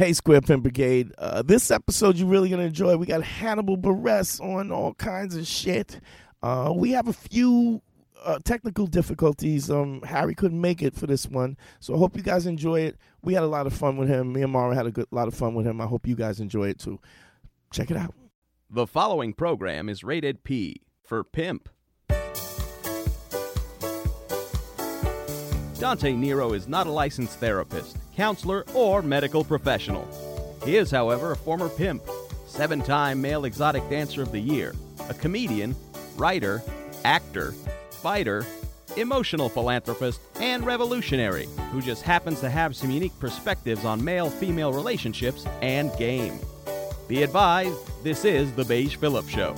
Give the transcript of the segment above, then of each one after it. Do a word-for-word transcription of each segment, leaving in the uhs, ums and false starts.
Hey, Square Pimp Brigade. Uh, this episode you're really going to enjoy. We got Hannibal Buress on all kinds of shit. Uh, we have a few uh, technical difficulties. Um, Harry couldn't make it for this one, so I hope you guys enjoy it. We had a lot of fun with him. Me and Mara had a good lot of fun with him. I hope you guys enjoy it, too. Check it out. The following program is rated P for Pimp. Dante Nero is not a licensed therapist, counselor, or medical professional. He is, however, a former pimp, seven-time Male Exotic Dancer of the Year, a comedian, writer, actor, fighter, emotional philanthropist, and revolutionary who just happens to have some unique perspectives on male-female relationships and game. Be advised, this is The Beige Phillip Show.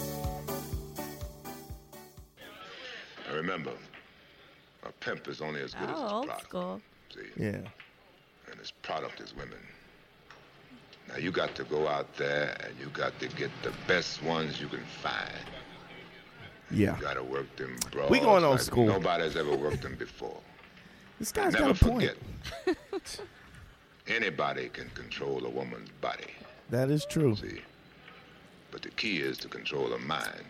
Now remember, a pimp is only as good oh, as his old product. School. See? Yeah. And his product is women. Now you got to go out there and you got to get the best ones you can find. Yeah. You got to work them broads. We going old like school. Nobody's ever worked them before. This guy's Never got a point. forget. Anybody can control a woman's body. That is true. See? But the key is to control her mind.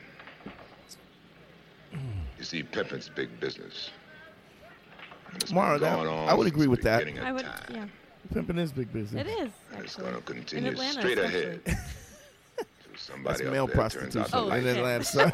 You see, pimping's big business. Mara, that, I would agree with that. I would, yeah. Pimping is big business. It is. And it's actually. going to continue In Atlanta, straight especially. ahead. So somebody That's up male there turns out prostitution to Oh, like in okay. Atlanta. Son.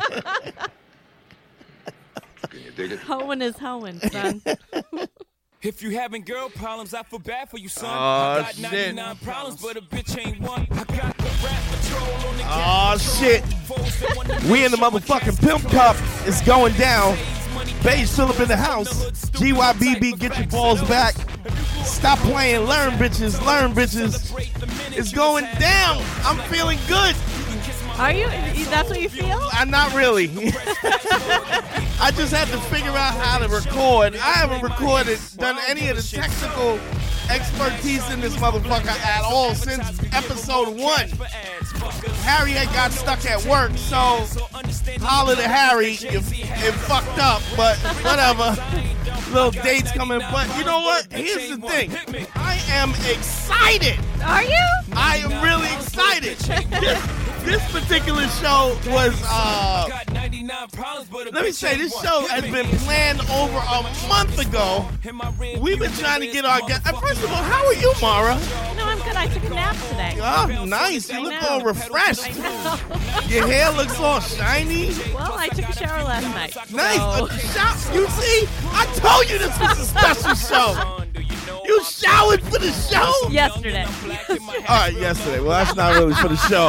Can you dig it? Hoeing is hoeing, son. If you having girl problems, I feel bad for you, son. Oh, I got shit. ninety-nine problems, but a bitch ain't one. I got the rap patrol on the Oh, shit. We in the motherfucking Pimp Cup. It's going down. Beige Phillip in the house. G Y B B, get your balls back. Stop playing. Learn, bitches. Learn, bitches. It's going down. I'm feeling good. Are you? That's what you feel? I'm not really. I just had to figure out how to record. I haven't recorded, done any of the technical expertise in this motherfucker at all since episode one. Harry had got stuck at work, so holler to Harry if it fucked up, but whatever. Little dates coming, but you know what? Here's the thing. I am excited. Are you? I am really excited. This, this particular show was, uh, let me say, this show has been planned over a month ago. We've been trying to get our guests. First of all, how are you, Mara? No, I'm good. I took a nap today. Oh, nice. You I look know. all refreshed. I know. Your hair looks all shiny. Well, I took a shower last night. Nice. So. A shou- you see? I told you this was a special show. You showered for the show? Yesterday. All right, yesterday. Well, that's not really for the show.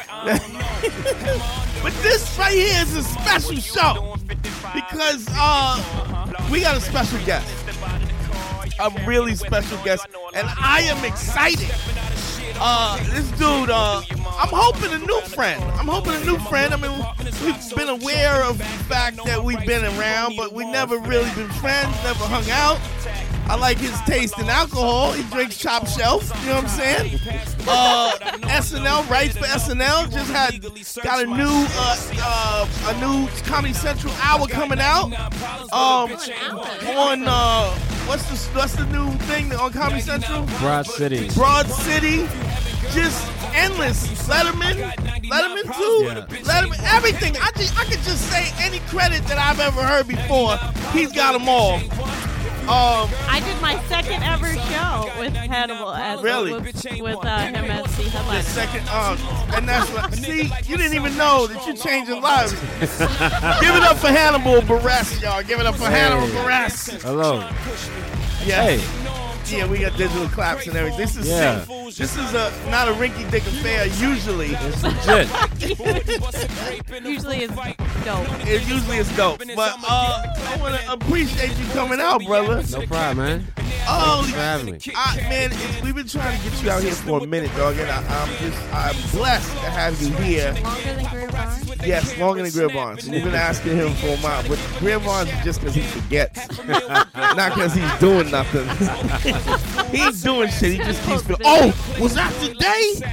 But this right here is a special show because uh, we got a special guest. A really special guest. And I am excited. Uh, this dude, uh, I'm hoping a new friend. I'm hoping a new friend. I mean, we've been aware of the fact that we've been around, but we never really been friends, never hung out. I like his taste in alcohol. He drinks Top Shelf. You know what I'm saying? Uh, S N L, writes for S N L. Just had got a new uh, uh, a new Comedy Central hour coming out. Um, on uh, what's the what's the new thing on Comedy Central? Broad City. Broad City. Just endless. Letterman, Letterman too. Yeah. Letterman, everything. I just I could just say any credit that I've ever heard before. He's got them all. Um, I did my second ever show with Hannibal as Really? with, with uh, him as the the headliner. second, um, and that's what. See, you didn't even know that you're changing lives. Give it up for Hannibal Buress, y'all. Give it up for Hannibal Buress. Hello. Yeah. Hey. Yeah, we got digital claps and everything. This is Yeah. this is a not a rinky-dink affair. Usually, It's legit. Usually it's dope. it usually is dope. But uh, I want to appreciate you coming out, brother. No problem, man. Oh, Thanks for having me. I, man, it's, we've been trying to get you out here for a minute, dog, and I, I'm just I'm blessed to have you here. Longer than Greer Barnes. Yes, longer than Greer Barnes. We've been asking him for a while, but Greer Barnes is just because he forgets, not because he's doing nothing. He ain't doing shit. He just keeps feeling, oh, was that today?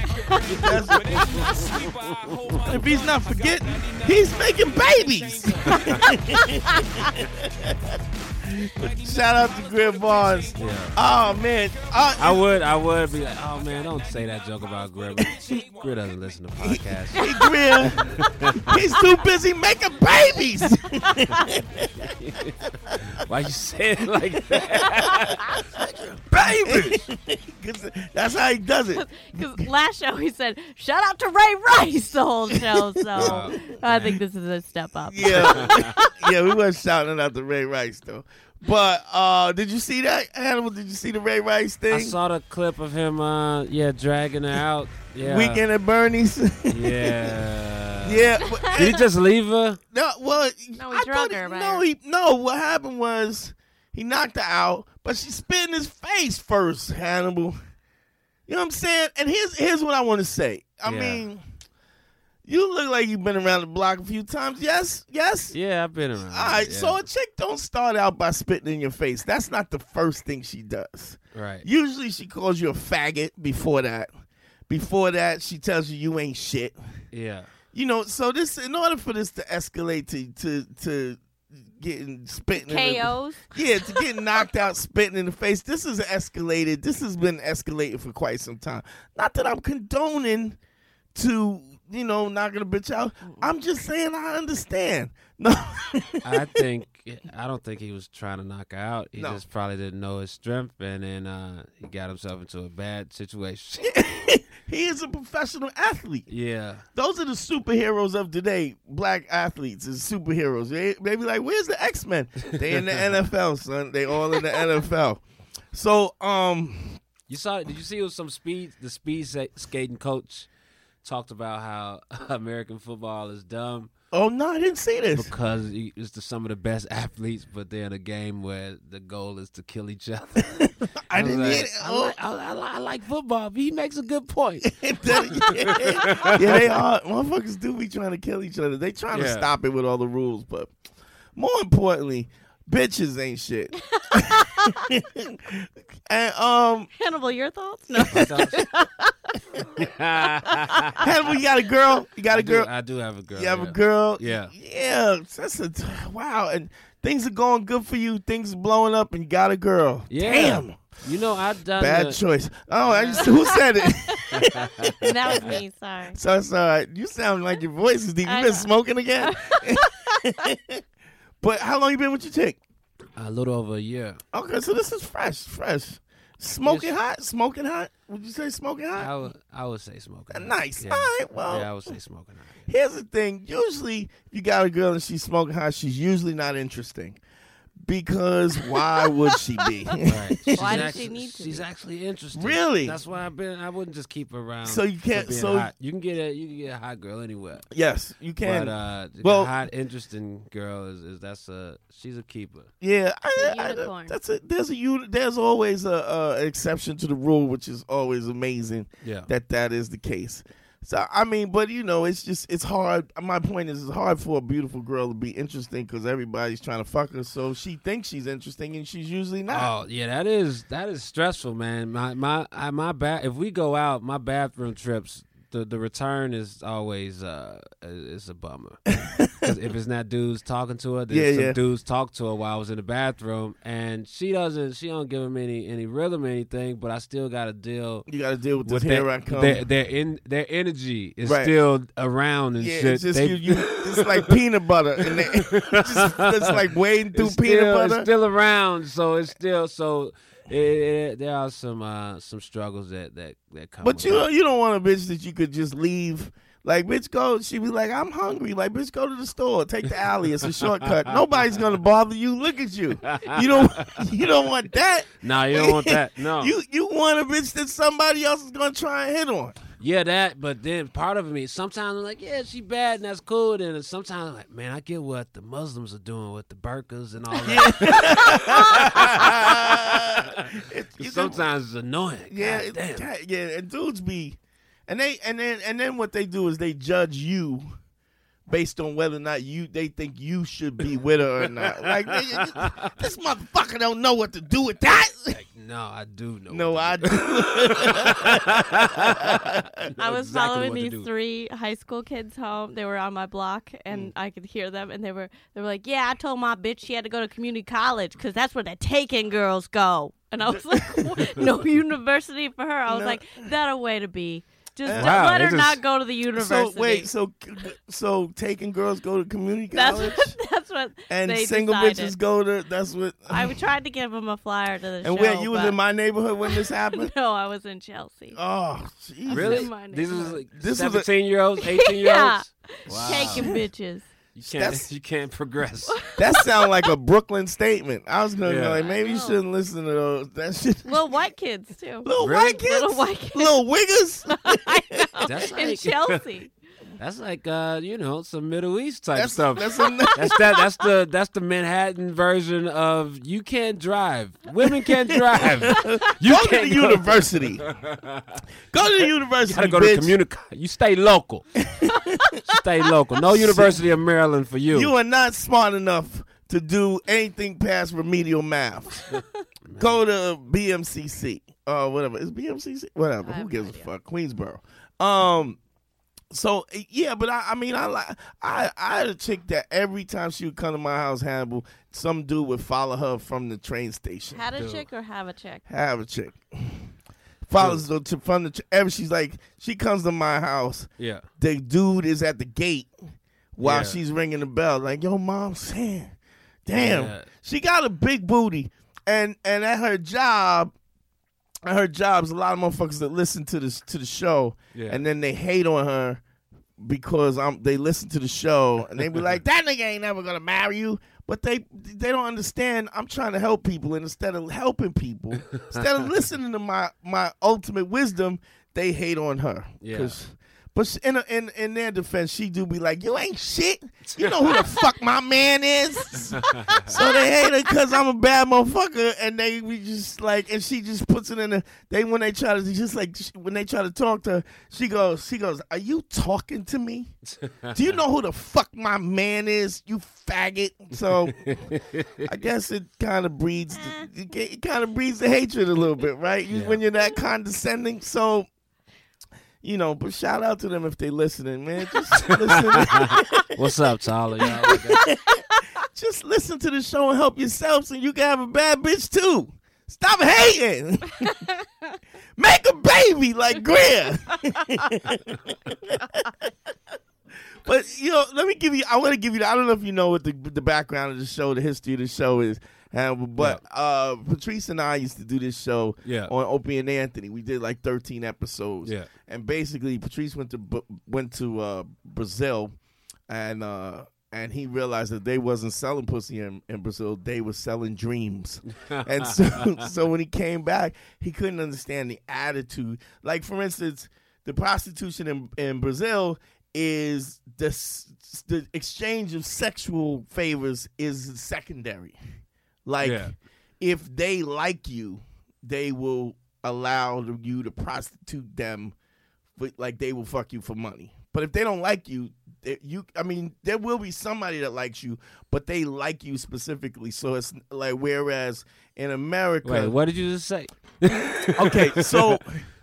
That's- if he's not forgetting, he's making babies. Shout out to Greer Barnes. Yeah. Oh man, uh, I would, I would be like, oh man, don't say that joke about Greer. Greer doesn't listen to podcasts. Hey, Greer, he's too busy making babies. Why you say it like that? Babies. Cause that's how he does it. Because last show he said, shout out to Ray Rice the whole show. So Oh, I think this is a step up. Yeah, yeah, we weren't shouting out the Ray Rice though. But uh, did you see that, Hannibal? Did you see the Ray Rice thing? I saw the clip of him, uh, yeah, dragging her out. Yeah. Weekend at Bernie's. Yeah. Yeah. But, Did he just leave her? no, well, No, he I drug thought her, he- man. No, he no. What happened was he knocked her out, but she spit in his face first, Hannibal. You know what I'm saying? And here's here's what I want to say. I Yeah. mean, you look like you've been around the block a few times. Yes, yes. Yeah, I've been around. All right, yeah. so a chick don't start out by spitting in your face. That's not the first thing she does. Right. Usually she calls you a faggot before that. Before that, she tells you you ain't shit. Yeah. You know, so this in order for this to escalate to to to getting spitting in K Os. the, yeah, to getting knocked out, spitting in the face, this is escalated. This has been escalating for quite some time. Not that I'm condoning to, you know, knocking a bitch out. I'm just saying I understand. No. I think I don't think he was trying to knock her out. He No. just probably didn't know his strength, and then uh, he got himself into a bad situation. He is a professional athlete. Yeah. Those are the superheroes of today. Black athletes is superheroes. They, they be like, where's the X-Men? They in the N F L, son. They all in the N F L. So, um, You saw? Did you see? It was some speed. The speed sa- skating coach talked about how American football is dumb oh, no, I didn't see this. because he- it's the, some of the best athletes, but they're in a game where the goal is to kill each other. I was didn't like, hear it. I, Oh. like, I, I, I like football, but he makes a good point. yeah, they are. Motherfuckers do be trying to kill each other. They trying to Yeah. stop it with all the rules, but more importantly, bitches ain't shit. and um, Hannibal, your thoughts? No. Hannibal, you got a girl? You got a I do, girl? I do have a girl. You have yeah. a girl? Yeah. Yeah. That's a wow. And things are going good for you. Things are blowing up, and you got a girl. Yeah. Damn. You know, I've done Bad the, choice. Oh, I just, who said it? That was me. Sorry. So it's all right. You sound like your voice is deep. You I been know. smoking again? But how long you been with your chick? a little over a year. Okay, so this is fresh, fresh. Smoking Yes. hot? Smoking hot? Would you say smoking hot? I would, I would say smoking. hot. Nice. Yeah. All right, well. yeah, I would say smoking. hot. Here's the thing. Usually, if you got a girl and she's smoking hot, she's usually not interesting. Because why would she be? Right. She's Why does actually, she need to She's be? actually interesting. Really? That's why I've been. I wouldn't just keep her around. So you for can't- being so- hot. You can get a. You can get a hot girl anywhere. Yes, you can. But uh, the Well- hot, interesting girl is, is that's a. She's a keeper. Yeah, I, It's a I- unicorn. that's a there's a uni- there's always a, a exception to the rule, which is always amazing Yeah. that that is the case. So I mean, but you know, it's just it's hard. My point is, it's hard for a beautiful girl to be interesting because everybody's trying to fuck her. So she thinks she's interesting, and she's usually not. Oh yeah, that is that is stressful, man. My my I, my ba- If we go out, my bathroom trips, the the return is always uh is a bummer. 'Cause if it's not dudes talking to her, then Yeah, some yeah. dudes talk to her while I was in the bathroom, and she doesn't she don't give them any any rhythm or anything. But I still got to deal You got to deal with this. with Here their, I come. their their in their energy is Right. still around and yeah, shit. it's just They- you, you. It's like peanut butter, and they, just, it's like wading through it's peanut still, butter. It's still around, so it's still so. It, it, there are some uh, some struggles that that that come. But with you that. you don't want a bitch that you could just leave. Like, bitch, go. She be like, I'm hungry. Like, bitch, go to the store. Take the alley. It's a shortcut. Nobody's gonna bother you. Look at you. You don't. You don't want that. No, you don't want that. No. You you want a bitch that somebody else is gonna try and hit on. Yeah, that. But then part of me, sometimes I'm like, yeah, she bad and that's cool. Then sometimes I'm like, man, I get what the Muslims are doing with the burqas and all that. It- you can- Sometimes it's annoying. Yeah, God it- damn. God, yeah, and dudes be, and they and then and then what they do is they judge you based on whether or not you they think you should be with her or not. Like, nigga, this motherfucker don't know what to do with that. Like, no, I do know. No, I do. I was exactly following what to these do. three high school kids home. They were on my block, and Mm. I could hear them. And they were they were like, "Yeah, I told my bitch she had to go to community college because that's where the taken girls go." And I was like, what? "No university for her." I was No. like, "That a way to be. Just Uh, Wow, let they her just- not go to the university." So wait, so so taking girls go to community that's college, what, that's what and they single decided. bitches go to. That's what. I tried to give them a flyer to the and show. where you was but- in my neighborhood when this happened? No, I was in Chelsea. Oh, Jesus. Really? My These neighborhood. is like This was a- seventeen year olds, eighteen year Yeah. olds. Wow. Taking bitches. You can't. That's- You can't progress. That sound like a Brooklyn statement. I was gonna Yeah. go like maybe you I know. shouldn't listen to those. That shit. Little white kids too. Little Really? white kids. Little white kids. Little wiggers. I know. That's in like- Chelsea. That's like uh, you know, some Middle East type That's stuff. That's a, That's that. That's the that's the Manhattan version of you can't drive. Women can't drive. You go to can't the university. Go to the You university. gotta go bitch. to community. You stay local. Stay local. No University of Maryland for you. You are not smart enough to do anything past remedial math. Go to B M C C or whatever. Is B M C C? Whatever. I Who have gives no a idea. fuck? Queensboro. Um. So yeah, but I, I mean, I like I I had a chick that every time she would come to my house, Hannibal, some dude would follow her from the train station. Had a Dude. chick or have a chick? Have a chick. Follows the to from the ch- every she's like she comes to my house. yeah. The dude is at the gate while Yeah. she's ringing the bell. Like, yo, mom, saying, damn, Yeah. she got a big booty, and and at her job, at her job's a lot of motherfuckers that listen to this to the show, Yeah. and then they hate on her because um they listen to the show and they be like, that nigga ain't never gonna marry you. But they they don't understand. I'm trying to help people, and instead of helping people, instead of listening to my my ultimate wisdom, they hate on her. Yeah. 'Cause- But she- in, in in their defense, she do be like, you ain't shit. You know who the fuck my man is. So they hate her because I'm a bad motherfucker, and they be just like, and she just puts it in a. They when they try to just like when they try to talk to her, she goes, she goes, are you talking to me? Do you know who the fuck my man is? You faggot. So I guess it kind of breeds, the, it, it kind of breeds the hatred a little bit, right? You, Yeah. When you're that condescending, so. You know, but shout out to them if they listening, man. Just listen, What's up, Tyler? Y'all? just listen to the show and help yourselves, and you can have a bad bitch too. Stop hating. Make a baby like Greer. But you know, let me give you. I want to give you. I don't know if you know what the the background of the show, the history of the show is. Uh, but uh, Patrice and I used to do this show Yeah. on Opie and Anthony. We did like thirteen episodes. Yeah. And basically, Patrice went to Bu- went to uh, Brazil, and uh, and he realized that they wasn't selling pussy in, in Brazil. They were selling dreams. And so, so when he came back, he couldn't understand the attitude. Like, for instance, the prostitution in, in Brazil is the s- the exchange of sexual favors is secondary. Like, Yeah. if they like you, they will allow you to prostitute them, but like they will fuck you for money. But if they don't like you, they, you I mean, there will be somebody that likes you, but they like you specifically. So it's like, whereas in America, Wait, what did you just say? okay, so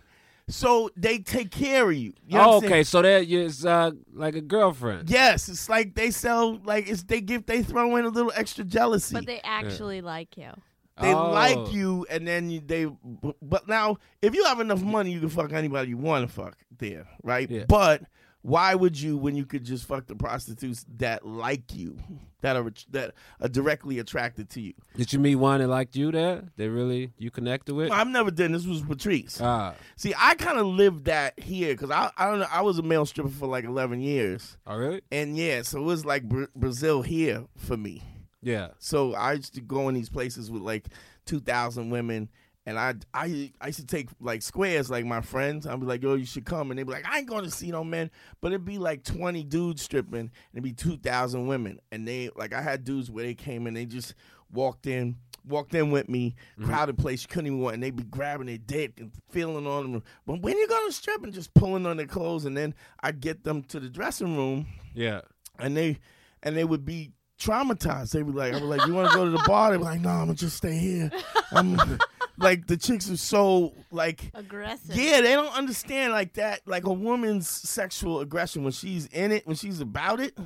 so they take care of you. You know Oh, what I'm saying? okay. So that is uh, like a girlfriend. Yes, it's like they sell like it's they give they throw in a little extra jealousy. But they actually like you. They Oh. like you, and then you, they. But now, if you have enough money, you can fuck anybody you want to fuck there, right? Yeah. But why would you when you could just fuck the prostitutes that like you, that are that are directly attracted to you? Did you meet one that liked you there? They really you connected with? I've never done. This was Patrice. Ah, See, I kind of lived that here because I I don't know. I was a male stripper for like eleven years, oh really? and yeah, so it was like Bra- Brazil here for me. Yeah. So I used to go in these places with like two thousand women, and I, I I used to take like squares, like my friends. I'd be like, yo, you should come. And they'd be like, I ain't going to see no men. But it'd be like twenty dudes stripping, and it'd be two thousand women. And they, like, I had dudes where they came in, they just walked in, walked in with me, crowded place, you couldn't even walk, and they'd be grabbing their dick and feeling on them. But when you going to strip and just pulling on their clothes, and then I'd get them to the dressing room. Yeah. and they and they would be traumatized. They would like, I was like, you want to go to the bar? They were like, no, I'm gonna just stay here. I'm like the chicks are so like aggressive. Yeah, they don't understand like that. Like a woman's sexual aggression when she's in it, when she's about it.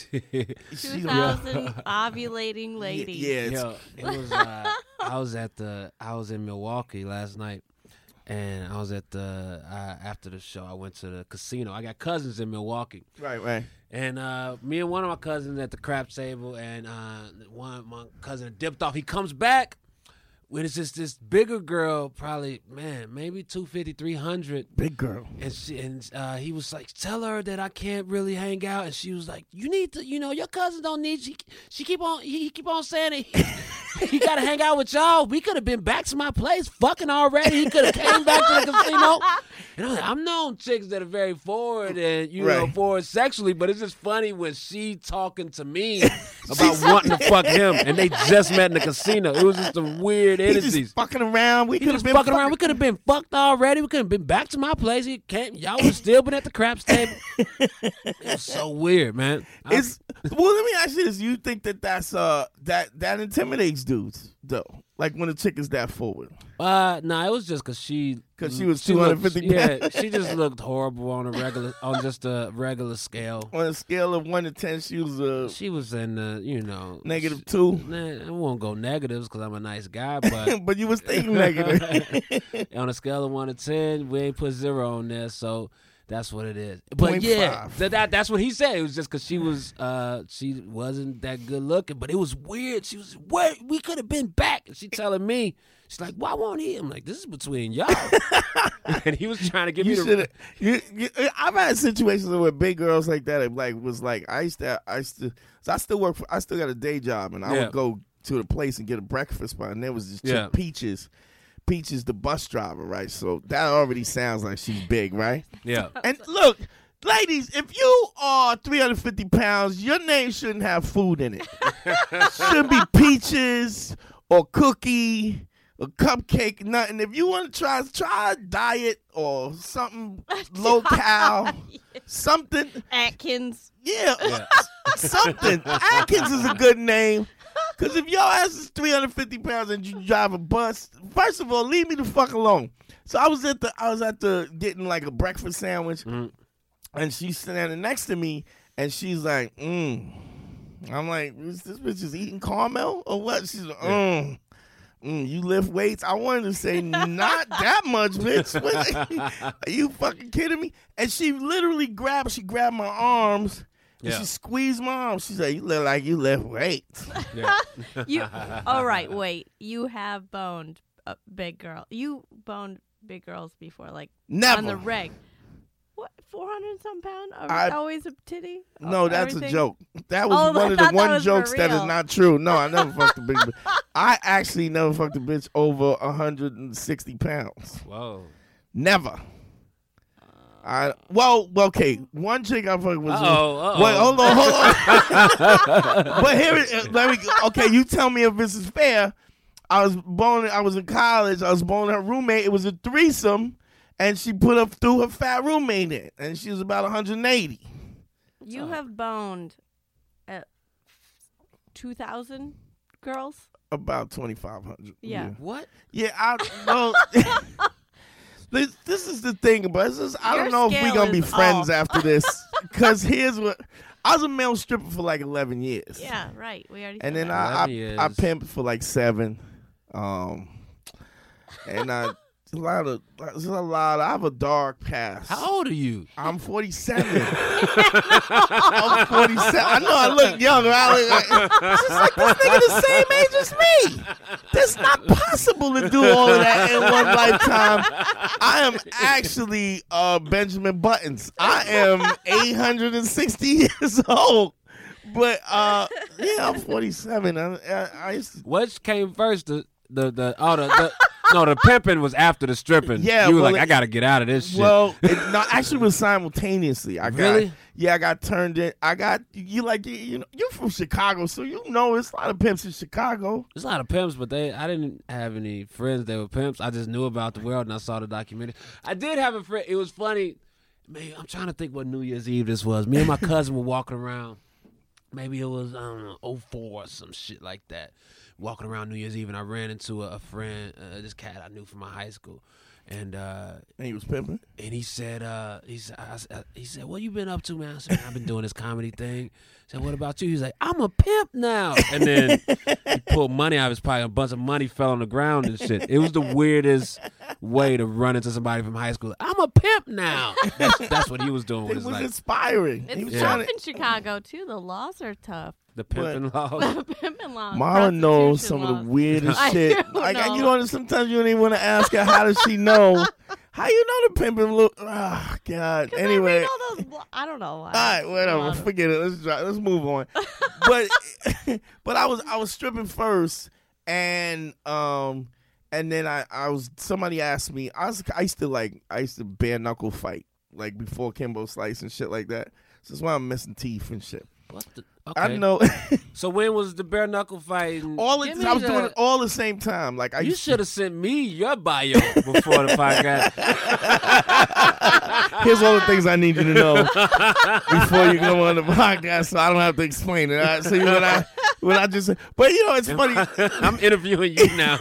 Two thousand ovulating ladies. Yeah, it's, Yo, it was. Uh, I was at the. I was in Milwaukee last night, and I was at the. Uh, after the show, I went to the casino. I got cousins in Milwaukee, right, right. and uh, me and one of my cousins at the craps table, and uh, one my cousin dipped off. He comes back. When it's just this bigger girl, probably, man, maybe two fifty, three hundred. Big girl. And she, and uh, he was like, tell her that I can't really hang out. And she was like, you need to, you know, your cousin don't need, she, she keep on, he, he keep on saying it. He, he got to hang out with y'all. We could have been back to my place fucking already. He could have came back to the casino. And I'm like, I'm known chicks that are very forward and, you know, Right. forward sexually, but it's just funny when she talking to me about wanting to fuck him. And they just met in the casino. It was just a weird He energies. just fucking around. We He could have just been fucking around. We could have been fucked already. We could have been back to my place. He came. Y'all would have still been at the craps table. It was so weird, man. I- It's well. Let me ask you this: you think that that's uh that that intimidates dudes though? Like when a chick is that forward? uh, nah, it was just because she, 'Cause she was looked- two hundred fifty Yeah, pounds. she just looked horrible on a regular, on just a regular scale. On a scale of one to ten, she was a She was in the, you know, negative two. Nah, I won't go negatives because I'm a nice guy, but But you was thinking negative. on a scale of one to ten, we ain't put zero on there, so that's what it is. But Point yeah, five. that, that that's what he said. It was just because she was uh she wasn't that good looking, but it was weird. She was where we could have been back. And she telling me, she's like, why won't he? I'm like, this is between y'all. And he was trying to give You me should the. have. You, you, I've had situations where big girls like that. Like was like I used to. I used to. So I still work for. I still got a day job, and I Yeah. would go to the place and get a breakfast spot, and there was this chick, Yeah. Peaches. Peaches, the bus driver, right? So that already sounds like she's big, right? Yeah. And look, ladies, if you are three hundred fifty pounds, your name shouldn't have food in it. Should be Peaches or Cookie or Cupcake, nothing. If you want to try, try a diet or something low cal, something. Atkins. Yeah, Yeah. something. Atkins is a good name. Because if your ass is three hundred fifty pounds and you drive a bus, first of all, leave me the fuck alone. So I was at the, I was at the getting like a breakfast sandwich, Mhm. and she's standing next to me, and she's like, mm. I'm like, is this bitch is eating caramel or what? She's like, mm. Mm, you lift weights? I wanted to say, not that much, bitch. What- Are you fucking kidding me? And she literally grabbed, she grabbed my arms, and Yeah. she squeezed my arms. She said, you look like you lift weights. Yeah. You. All right, wait. You have boned a big girl. You boned big girls before, like Never. on the reg. What? Four hundred some pound? Are I- always a titty? No, Oh, that's everything? a joke. That was Oh, I one of thought the that one was for jokes that is real. not true. No, I never fucked a big bitch. I actually never fucked a bitch over one hundred sixty pounds. Whoa. Never. I well, well, okay. One chick I fucked was. Uh-oh, uh-oh. Wait, hold on, hold on. But here, it- let me. Okay, you tell me if this is fair. I was born. I was in college. I was born her roommate. It was a threesome, and she put up threw her fat roommate in, and she was about one hundred eighty. You have boned at two thousand girls? About twenty-five hundred. Yeah. What? Yeah, I well. this, this is the thing about this. Is, I Your don't know if we're scale gonna be is friends off. after this. Because here's what I was a male stripper for like eleven years. Yeah, right. We already And said then that. I I, eleven years. I pimped for like seven. Um, and I a lot of there's a lot. I have a dark past. How old are you? I'm forty-seven. I'm forty-seven. I know I look young. I look like, it's just like this nigga the same age as me. That's not possible to do all of that in one lifetime. I am actually uh, Benjamin Buttons. I am eight hundred sixty years old. But uh, yeah, I'm forty-seven. I, I, I used to, What came first? The the the oh the, the no the pimping was after the stripping. Yeah, you were well, like, it- I gotta get out of this shit. well, it, no, actually, it was simultaneously. I got, Really? yeah, I got turned in. I got you like you, you know you're from Chicago, so you know it's a lot of pimps in Chicago. There's a lot of pimps, but they I didn't have any friends that were pimps. I just knew about the world and I saw the documentary. I did have a friend. It was funny. Man, I'm trying to think what New Year's Eve this was. Me and my cousin were walking around maybe it was, I don't know, oh four or some shit like that. Walking around New Year's Eve, and I ran into a, a friend, uh, this cat I knew from my high school. And uh, and he was pimping. And he said, uh, he said, I, I, he said, "What you been up to, man?" I said, "I've been doing this comedy thing." I said, "What about you?" He's like, "I'm a pimp now." And then he pulled money out of his pocket. A bunch of money fell on the ground and shit. It was the weirdest way to run into somebody from high school. I'm a pimp now. That's, that's what he was doing. It With was his life. inspiring. It's He was tough trying to- in Chicago too. The laws are tough. The pimping laws. Pimping laws. Marla knows some prostitution of the laws. weirdest I shit. do Like know. you know, sometimes you don't even want to ask her how does she know. How you know the pimping look? Oh God. 'Cause Anyway, I, read all those blo- I don't know why. all right, whatever. Forget it. Let's try, let's move on. But but I was I was stripping first, and um and then I I was somebody asked me. I was I used to like I used to bare knuckle fight like before Kimbo Slice and shit like that. So that's why I'm missing teeth and shit. What the? Okay. I know. So when was the bare knuckle fight? all Give it, me I was the- doing it all the same time. Like I You used to- should have sent me your bio before the podcast. Here's all the things I need you to know before you go on the podcast, so I don't have to explain it. All right? So you when I when I just, but you know, it's funny. I'm interviewing you now.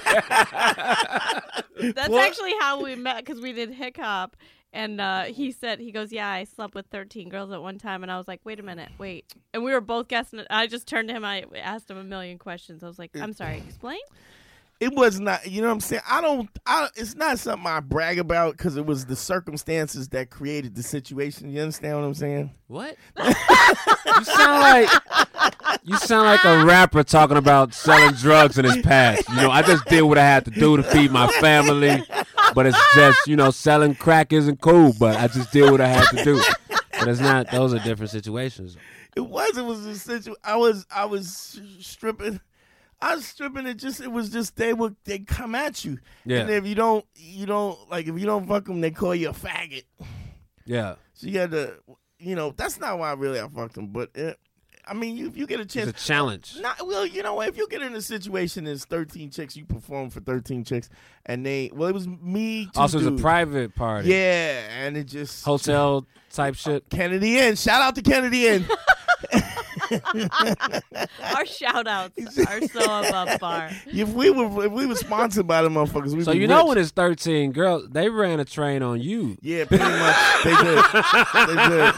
That's What? actually how we met because we did hip hop. And uh, he said, he goes, yeah, I slept with thirteen girls at one time. And I was like, wait a minute, wait. And we were both guessing it. I just turned to him. I asked him a million questions. I was like, I'm sorry, explain? It was not, you know what I'm saying? I don't, I, it's not something I brag about because it was the circumstances that created the situation. You understand what I'm saying? What? You sound like you sound like a rapper talking about selling drugs in his past. You know, I just did what I had to do to feed my family, but it's just, you know, selling crack isn't cool. But I just did what I had to do. But it's not. Those are different situations. It was, it was a situation. I was, I was stripping. I was stripping it just, it was just, they would, they come at you. Yeah. And if you don't, you don't, like, if you don't fuck them, they call you a faggot. Yeah. So you had to, you know, that's not why really I fucked them. But, it, I mean, you, if you get a chance. It's a challenge. Not, well, you know what? If you get in a situation, there's thirteen chicks, you perform for thirteen chicks, and they, well, it was me, two Also, it's a dudes. private party. Yeah, and it just. Hotel type shit. Kennedy Inn. Shout out to Kennedy Inn. Our shout outs are so above par. If we were if we were sponsored by the motherfuckers, we So be you know rich. when it's thirteen girls, they ran a train on you. Yeah, pretty much. They did. They did.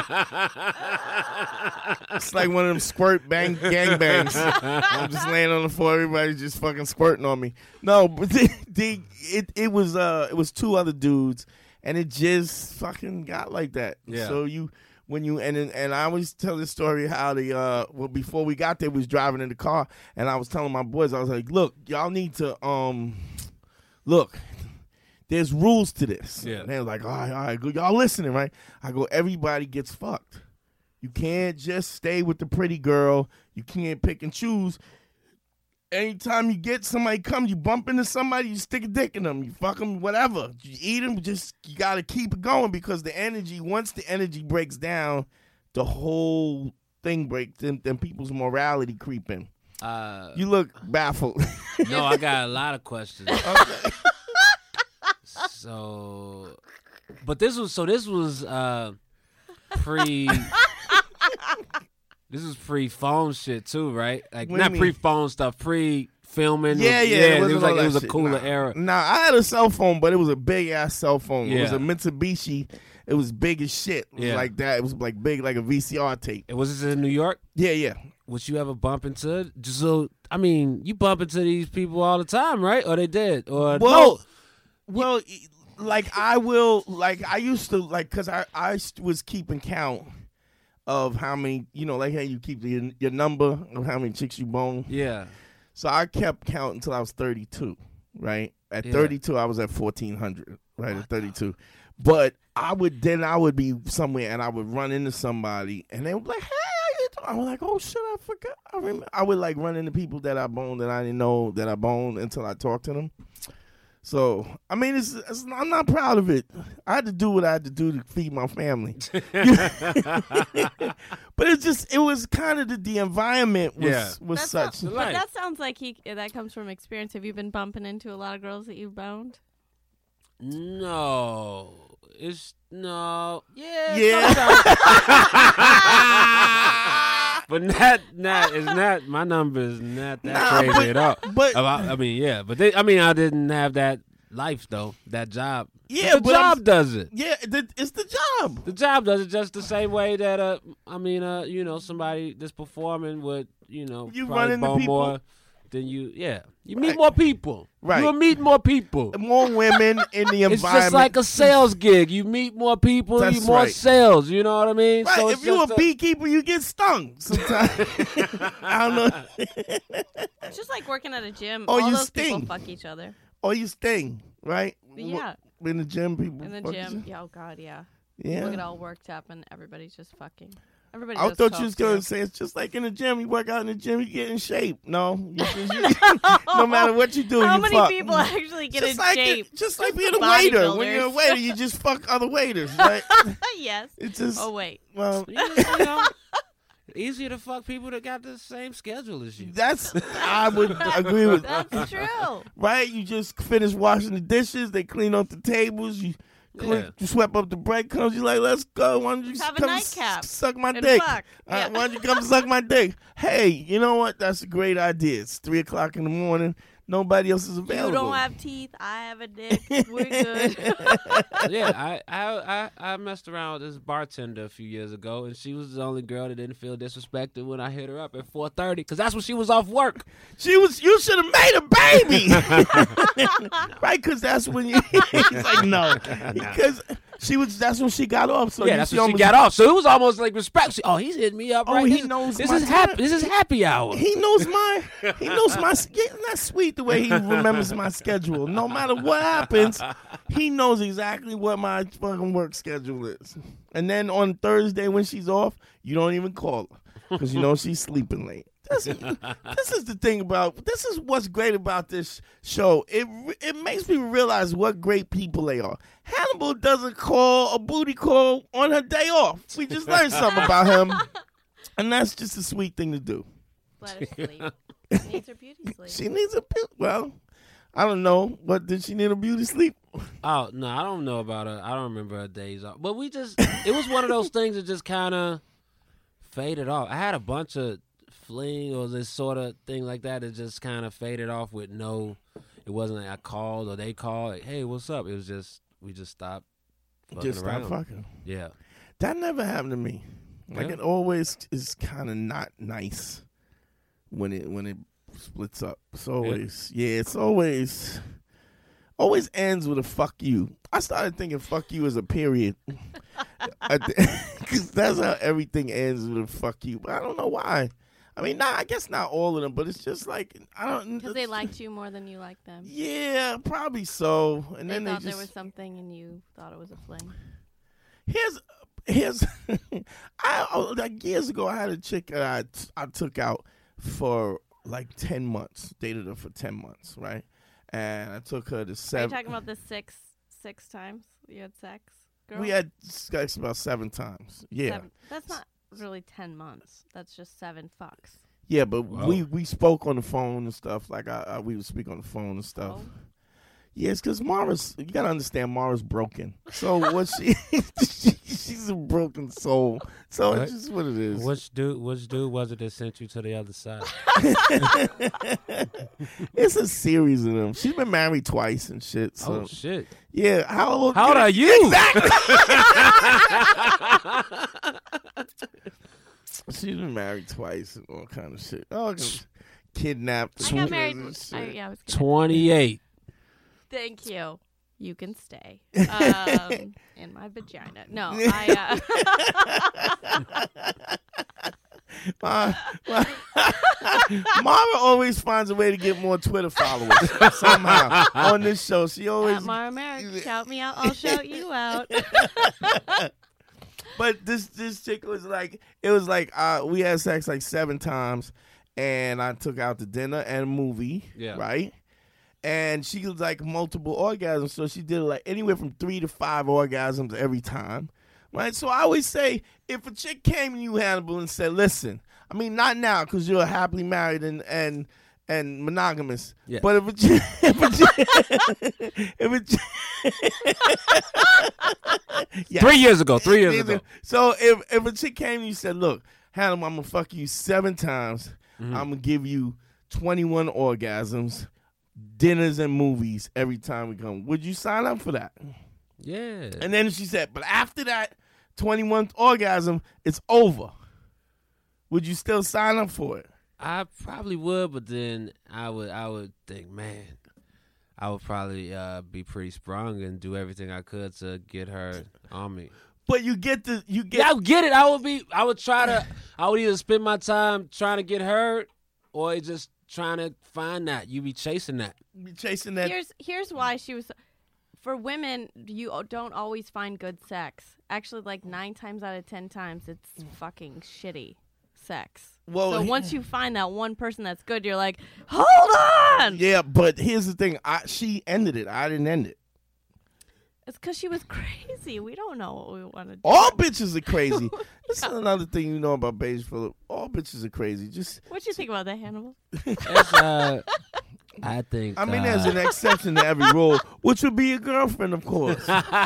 It's like one of them squirt bang gangbangs. I'm just laying on the floor, everybody's just fucking squirting on me. No, but the, the it it was uh it was two other dudes, and it just fucking got like that. Yeah. So you when you and and I always tell this story how the uh well before we got there we was driving in the car, and I was telling my boys, I was like, look, y'all need to um look. There's rules to this. Yeah. And they were like, all right, all right, good. Y'all listening, right? I go, everybody gets fucked. You can't just stay with the pretty girl. You can't pick and choose. Anytime you get somebody come, you bump into somebody, you stick a dick in them. You fuck them, whatever. You eat them, just, you got to keep it going because the energy, once the energy breaks down, the whole thing breaks, then, then people's morality creep in. Uh, You look baffled. no, I got a lot of questions. Okay. So, but this was so this was uh pre. This is pre phone shit too, right? Like What do not you mean? pre phone stuff, pre filming. Yeah, yeah, it, wasn't was all like it that was a shit. cooler Nah. era. Nah, I had a cell phone, but it was a big ass cell phone. It was Yeah. a Mitsubishi. It was big as shit. It was Yeah. like that. It was like big, like a V C R tape. It was this in New York. Yeah, yeah. Would you ever bump into? Just so I mean, you bump into these people all the time, right? Or they did? Or Well, no? well, e- like I will, like I used to, like, cause I I st- was keeping count of how many, you know, like how you keep your your number of how many chicks you bone. Yeah. So I kept count until I was thirty-two. Right at Yeah. thirty-two, I was at fourteen hundred. Right at thirty-two, but I would then I would be somewhere and I would run into somebody and they would be like, "Hey, how you doing?" I was like, "Oh shit, I forgot." I remember. I would like run into people that I boned that I didn't know that I boned until I talked to them. So I mean, it's, it's I'm not proud of it. I had to do what I had to do to feed my family, but it's just it was kind of the, the environment was Yeah. was That such. sounds- Right. but that sounds like he that comes from experience. Have you been bumping into a lot of girls that you've boned? No. It's no. Yeah. Yeah. sometimes. but not not it's not my number is not that Nah, crazy but- at all. but- I, I mean, yeah, but they, I mean, I didn't have that life though. That job. Yeah, the but I'm- job does it. Yeah, the, it's the job. The job does it just the same way that uh, I mean, uh, you know, somebody that's performing would, you know, You probably run into bone people. more than you. Yeah, you meet Right. more people. Right. You'll meet more people. More women in the environment. It's just like a sales gig. You meet more people, That's you more right. sales. You know what I mean? Right, So if it's you're just a beekeeper, you get stung sometimes. I don't know. It's just like working at a gym. Or All you those sting. people fuck each other. Or you sting, right? Yeah. In the gym, people. In the fuck gym. each other. Yeah, oh God, yeah. Yeah. People get all worked up and everybody's just fucking. Everybody I does thought coke, you was going too. to say it's just like in the gym. You work out in the gym, you get in shape. No. You just, you, no matter what you do, How you many fuck. people actually get just in like shape? It, just like Just being the a waiter. When bodybuilders. you're a waiter, you just fuck other waiters, right? Yes. It's just, Oh, wait. well, You just, you know, easier to fuck people that got the same schedule as you. that's, I would agree with That's true. Right? You just finish washing the dishes. They clean up the tables. You, clean, Yeah. you sweep up the breadcrumbs. You're like, let's go. Why don't you Have a come nightcap s- suck my and dick? fuck. Uh, Yeah. why don't you come suck my dick? Hey, you know what? That's a great idea. It's three o'clock in the morning. Nobody else is available. You don't have teeth. I have a dick. We're good. Yeah, I, I I I messed around with this bartender a few years ago, and she was the only girl that didn't feel disrespected when I hit her up at four thirty, because that's when she was off work. She was. You should have made a baby, right? Because that's when you. He's like, no, because she was. That's when she got off. So yeah, you that's see when she almost- got off. So it was almost like respect. She, oh, he's hitting me up Oh, right. he this, knows this my is happy. time. This is happy hour. He knows my. He knows my. Isn't that sweet the way he remembers my schedule? No matter what happens, he knows exactly what my fucking work schedule is. And then on Thursday when she's off, you don't even call her because you know she's sleeping late. This, this is the thing about. This is what's great about this show. It it makes me realize what great people they are. Hannibal doesn't call a booty call on her day off. We just learned something about him, and that's just a sweet thing to do. Let her sleep. She needs her beauty sleep. She needs a beauty. Well, I don't know. What did she need a beauty sleep? Oh no, I don't know about her. I don't remember her days off. But we just. It was one of those things that just kind of faded off. I had a bunch of fling or this sort of thing like that that just kind of faded off with no. It wasn't like I called or they called. Like, hey, what's up? It was just we just stopped. Fucking Just stop around. fucking. Yeah. That never happened to me. Like Yeah? it always is kind of not nice when it when it splits up. It's always yeah. It's always always ends with a fuck you. I started thinking fuck you as a period. Because that's how everything ends with a fuck you. But I don't know why. I mean, nah, I guess not all of them, but it's just like I don't. Because they liked you more than you liked them. Yeah, probably so. And They then they thought just there was something and you thought it was a fling. here's here's I oh, like years ago I had a chick that I t- I took out for like ten months, dated her for ten months, right? And I took her to Are you seven. talking about the six six times you had sex, girl? We had sex about seven times. Yeah, Seven. That's not really ten months. That's just seven fucks. yeah, but Wow. we we spoke on the phone and stuff. Like I, I we would speak on the phone and stuff. Oh. Yes, because Mara's, you got to understand, Mara's broken. So what she, she, she's a broken soul. So What? it's just what it is. Which dude? Which dude was it that sent you to the other side? It's a series of them. She's been married twice and shit. So Oh shit! yeah, how old? How old are you? She's been married twice and all kind of shit. Oh, kidnapped. I got married. and I, shit. yeah, I was kidding. Twenty-eight. Thank you. You can stay um, in my vagina. No, I. Uh, Ma- Ma- Mara always finds a way to get more Twitter followers somehow on this show. She always. at Mara Merrick, shout me out. I'll shout you out. But this this chick was like, it was like uh, we had sex like seven times, and I took out to dinner and a movie, Yeah. right? And she was like multiple orgasms, so she did like anywhere from three to five orgasms every time, right? So I always say, if a chick came to you, Hannibal, and said, "Listen, I mean, not now because you're happily married and and and monogamous, Yeah. but if a chick, if a chick, if a chick, yeah. Three years ago. Three years Neither- ago. So if if a chick came and you said, "Look, Hannah, I'm gonna fuck you seven times. Mm-hmm. I'm gonna give you twenty-one orgasms, dinners and movies every time we come. Would you sign up for that? Yeah. And then she said, but after that twenty-one orgasm, it's over. Would you still sign up for it? I probably would, but then I would I would think, man, I would probably uh, be pretty sprung and do everything I could to get her on me. But you get the you get Yeah, I would get it. I would be. I would try to. I would either spend my time trying to get her, or just trying to find that. You be chasing that. be chasing that. Here's here's why she was. For women, you don't always find good sex. Actually, like nine times out of ten times, it's fucking shitty sex. Well, so he- once you find that one person that's good, you're like, hold on. Yeah, but here's the thing. I she ended it. I didn't end it. It's because she was crazy. We don't know what we want to do. All bitches are crazy. This is another thing you know about Beige Phillip. All bitches are crazy. Just What you think about that, Hannibal? That's, uh, I think. I mean, uh, there's an exception to every rule, which would be your girlfriend, of course. But other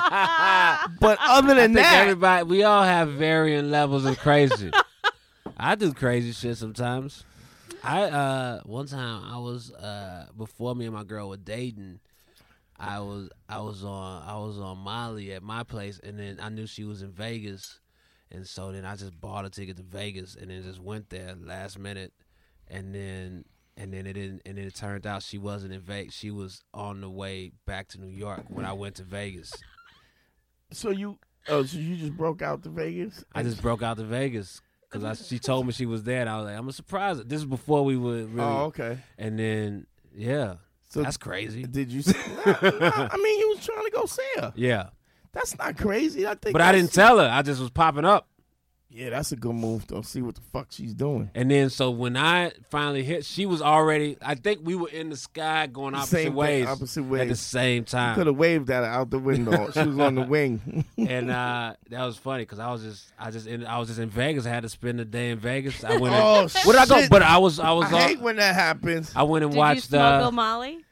I than think that, everybody. We all have varying levels of crazy. I do crazy shit sometimes. I uh one time I was uh before me and my girl were dating. I was I was on I was on Molly at my place, and then I knew she was in Vegas, and so then I just bought a ticket to Vegas, and then just went there last minute, and then and then it didn't and then it turned out she wasn't in Vegas. She was on the way back to New York when I went to Vegas. so you, oh, so you just broke out to Vegas? I just broke out to Vegas because she told me she was there, and I was like, I'm a surprise. This is before we were really. Oh, okay. And then yeah, So that's crazy. Did you? See, nah, nah, I mean, you was trying to go see her. Yeah, That's not crazy. I think. but I that's- didn't tell her. I just was popping up. Yeah, that's a good move though. See what the fuck she's doing. And then so when I finally hit, she was already. I think we were in the sky going opposite Same thing, ways, opposite at the ways. same Could time. have waved at her out the window. She was on the wing. And uh, that was funny because I was just, I just, in, I was just in Vegas. I had to spend the day in Vegas. I went. Oh, in, where did I go? shit. But I was, I was. I on- hate when that happens. I went and Did you watched. smuggle uh, Molly?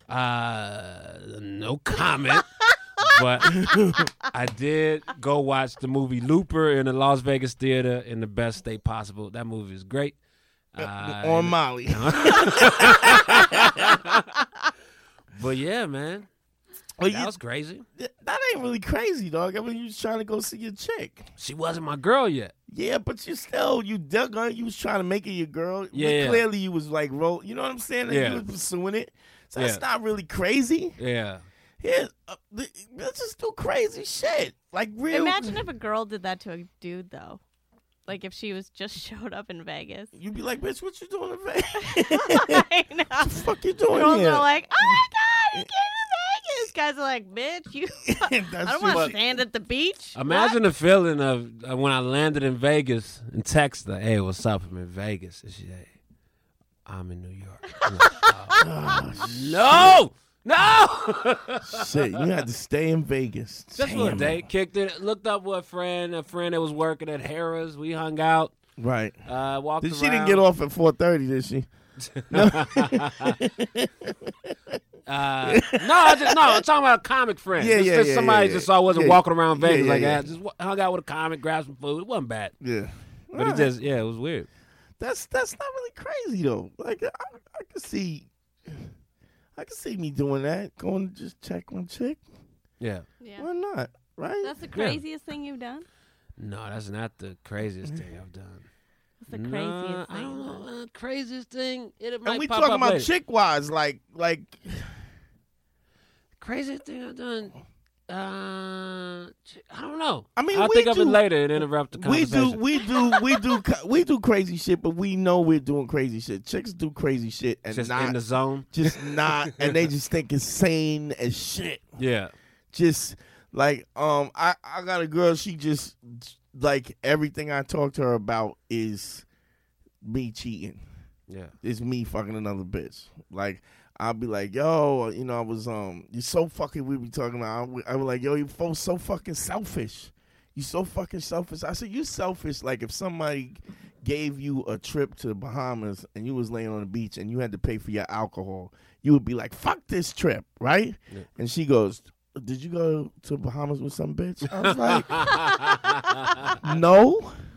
Uh, no comment. But I did go watch the movie Looper in the Las Vegas theater in the best state possible. That movie is great. Uh, on Molly. But yeah, man, Well, that you- was crazy. that ain't really crazy, dog. I mean, you was trying to go see your chick. She wasn't my girl yet. Yeah, but you still, you dug her. You was trying to make it your girl. But Yeah. clearly, you was like, roll. You know what I'm saying? And Yeah. You was pursuing it. So that's Yeah. not really crazy. Yeah. Yeah, uh, th- let's just do crazy shit. Like real. Imagine if a girl did that to a dude, though. Like if she was just showed up in Vegas. You'd be like, bitch, what you doing in Vegas? I know. What the fuck you doing Girls here? are like, oh my god, he came to Vegas. Guys are like, bitch, you. That's I don't want to just- stand at the beach. Imagine the feeling of uh, when I landed in Vegas and text her, "Hey, what's up? I'm in Vegas." And she, "Hey, I'm in New York." I'm like, oh, no, no. Shit, you had to stay in Vegas. Just for a Damn. day, kicked it. Looked up with a friend, a friend that was working at Harrah's. We hung out. Right. Uh, walked Did around. she didn't get off at four thirty, did she? Uh, no, I just, no, I'm talking about a comic friend. Yeah, just, yeah, just yeah, somebody yeah, just saw I wasn't yeah. walking around Yeah, Vegas yeah, like yeah. that. Just wa- hung out with a comic, grabbed some food. It wasn't bad, Yeah. but All it just, yeah, it was weird. That's that's not really crazy though. Like I, I can see, I can see me doing that. Going to just check one chick. Yeah. Yeah. Why not? Right? That's the craziest thing you've done? No, that's not the craziest thing I've done. That's the Nah, craziest I thing. don't you've know. done. Uh, craziest thing. It might and we pop talking up about later. chick wise, like like Craziest thing I've done. Uh, ch- I don't know. I mean, I'll we think of it do- later and interrupt the we conversation. do we do we do co- we do crazy shit, but we know we're doing crazy shit. Chicks do crazy shit and Just not in the zone. just not, and they just think it's sane as shit. Yeah. Just like um, I I got a girl. She just like everything I talk to her about is me cheating. Yeah. It's me fucking another bitch. Like I'll be like, yo, you know, I was um, you're so fucking. We be talking about. I was like, yo, you folks so fucking selfish. You so fucking selfish. I said, you selfish. Like if somebody gave you a trip to the Bahamas and you was laying on the beach and you had to pay for your alcohol, you would be like, fuck this trip, right? Yeah. And she goes, did you go to Bahamas with some bitch? I was like, no.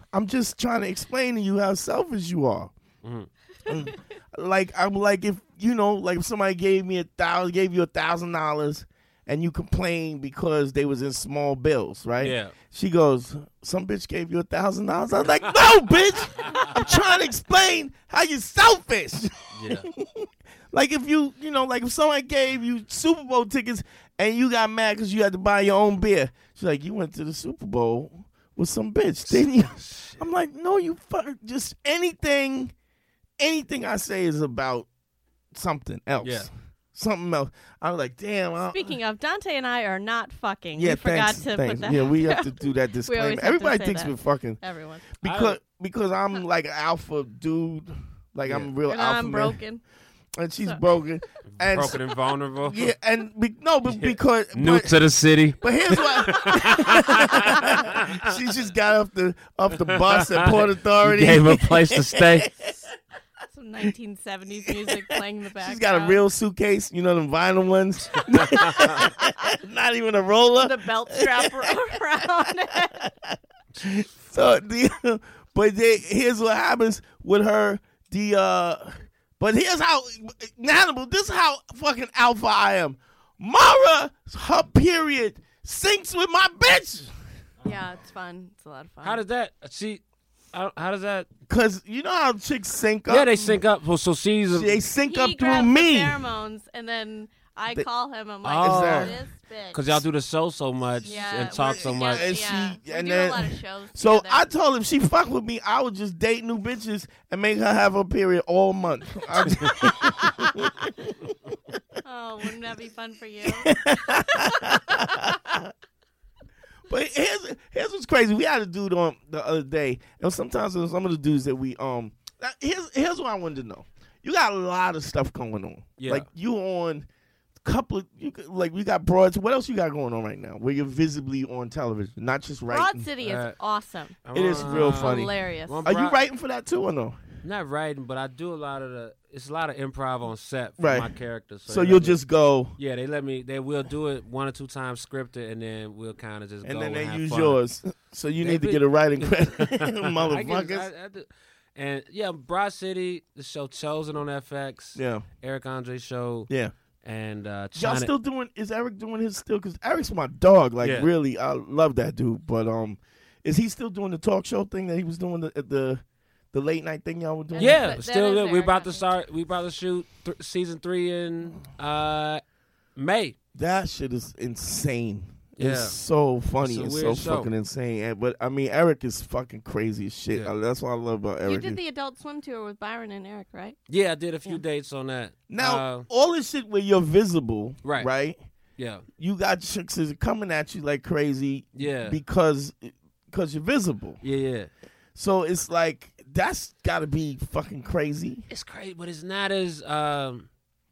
I'm just trying to explain to you how selfish you are. Mm-hmm. Like I'm like if you know, like if somebody gave me a thousand, gave you a thousand dollars, and you complain because they was in small bills, right? Yeah. She goes, some bitch gave you a thousand dollars. I was like, no, bitch. I'm trying to explain how you selfish. Yeah. Like if you, you know, like if somebody gave you Super Bowl tickets and you got mad because you had to buy your own beer. She's like, you went to the Super Bowl with some bitch, didn't you? I'm like, no, you fuck. Just anything, anything I say is about something else. Yeah. Something else. I was like, damn. I, Speaking of, Dante and I are not fucking. yeah, we forgot thanks, to thanks. put that. Yeah, we have out to do that We disclaimer. always have to Everybody say thinks that. we're fucking Everyone. because because I'm like an alpha dude. Like Yeah. I'm a real And alpha I'm man. broken. And she's So- broken. And Broken and vulnerable. yeah, and be, no, but because New but, to the city. but here's what she just got off the off the bus at Port Authority. You gave him a place to stay. Some nineteen seventies music playing in the background. She's got a real suitcase, you know, them vinyl ones. Not even a roller. the belt strap around it. So the but they, here's what happens with her. The uh, but here's how Hannibal. This is how fucking alpha I am. Mara, her period syncs with my bitch. Yeah, it's fun. It's a lot of fun. How does that? She. How, how does that? Cause you know how chicks sync up. Yeah, they sync up. So, so she's. A, They sync he up through grabs me. the pheromones, and then I They- call him. I'm like, Oh. oh, this bitch. Because y'all do the show so much yeah, and talk we're so together, much. And yeah. she- we and do then- a lot of shows So together. I told him she fuck with me, I would just date new bitches and make her have her period all month. I just- Oh, wouldn't that be fun for you? But here's here's what's crazy. We had a dude on the other day, and sometimes there's some of the dudes that we um. Here's here's what I wanted to know. You got a lot of stuff going on. Yeah. Like you on a couple of you could- like we got broads. What else you got going on right now? Where you're visibly on television, not just writing. Broad City is Uh, awesome. It is real funny. Hilarious. Well, Are you Broad- writing for that too or no? Not writing, but I do a lot of the. It's a lot of improv on set for Right. my characters. So they you'll let me- just go, Yeah, they let me. They will do it one or two times scripted, and then we'll kind of just and go then they have use fun. yours. So you They need to be- get a writing credit, I get- motherfuckers. I- I do- And yeah, Broad City, the show Chosen on F X, Yeah, Eric Andre show, yeah. and uh, Y'all China. still doing? Is Eric doing his still? Because Eric's my dog. Like Yeah. really, I love that dude. But um, is he still doing the talk show thing that he was doing the the, the late night thing y'all were doing? yeah, That- that still is good. We Eric about to Andre. start. We about to shoot th- season three in uh, May. That shit is insane. Yeah. It's so funny. It's a It's, so weird show. fucking insane. And, but I mean, Eric is fucking crazy as shit. Yeah. Uh, That's what I love about Eric. You did the Adult Swim tour with Byron and Eric, right? Yeah, I did a few Yeah. dates on that. now, Uh, all this shit where you're visible, Right. Right. yeah, You got chicks that's coming at you like crazy yeah, because because you're visible. yeah, yeah. So it's like that's got to be fucking crazy. It's crazy, but it's not as um,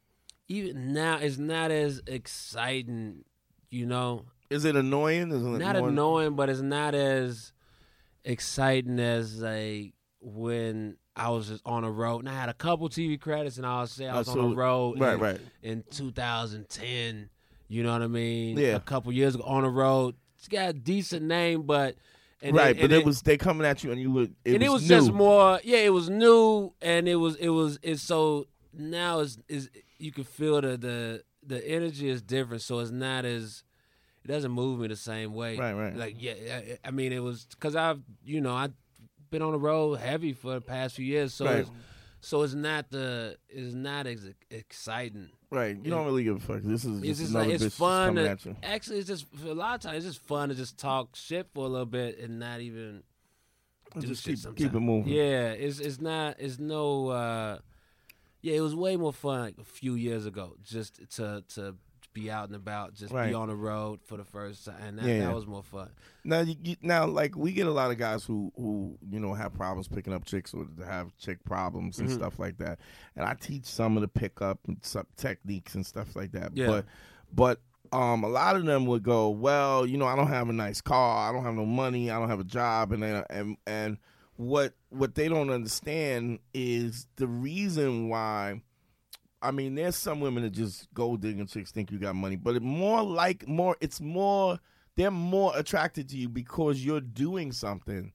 even now. It's not as exciting, you know. Is it annoying? Is it Not more- annoying, but it's not as exciting as like when I was just on the road. And I had a couple T V credits, and I was say I Oh, was so- on the road, Right, in, right. in two thousand ten. You know what I mean? Yeah. a couple years ago on the road. It's got a decent name, but and right, then- but and it then- was they coming at you and you would it and was it was new. just more. Yeah, it was new, and it was it was it's so now is is you can feel the the the energy is different, so it's not as. It doesn't move me the same way. Right, right. Like, yeah, I, I mean, it was because I've, you know, I've been on the road heavy for the past few years, so Right. it's, so it's not the it's not as exciting. Right, you don't really give a fuck. This is It's just just another like bitch it's fun. coming To, at you. actually, it's just a lot of times it's just fun to just talk shit for a little bit and not even do Just shit keep sometimes. keep it moving. Yeah, it's it's not it's no. uh Yeah, it was way more fun like a few years ago, just to to be out and about, just Right. be on the road for the first time, and that, Yeah, that yeah. was more fun. Now, you, you, now, like we get a lot of guys who, who you know have problems picking up chicks or have chick problems and Mhm. stuff like that, and I teach some of the pickup and some techniques and stuff like that. Yeah. But, but um, a lot of them would go, well, you know, I don't have a nice car, I don't have no money, I don't have a job, and then, and and what what they don't understand is the reason why. I mean, there's some women that just gold digging chicks think you got money, but it more like more. It's more they're more attracted to you because you're doing something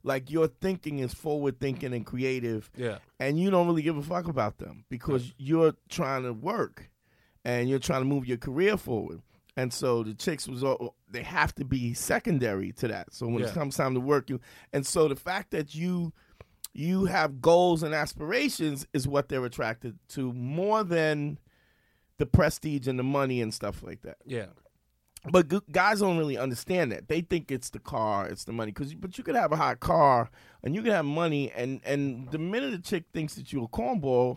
like your thinking is forward thinking and creative, Yeah. and you don't really give a fuck about them because you're trying to work and you're trying to move your career forward. And so the chicks was all, they have to be secondary to that. So when Yeah. it comes time to work, you and so the fact that you you have goals and aspirations is what they're attracted to more than the prestige and the money and stuff like that. Yeah. But g- guys don't really understand that. They think it's the car, it's the money. Cause, but you could have a hot car and you could have money, and, and the minute a chick thinks that you're a cornball,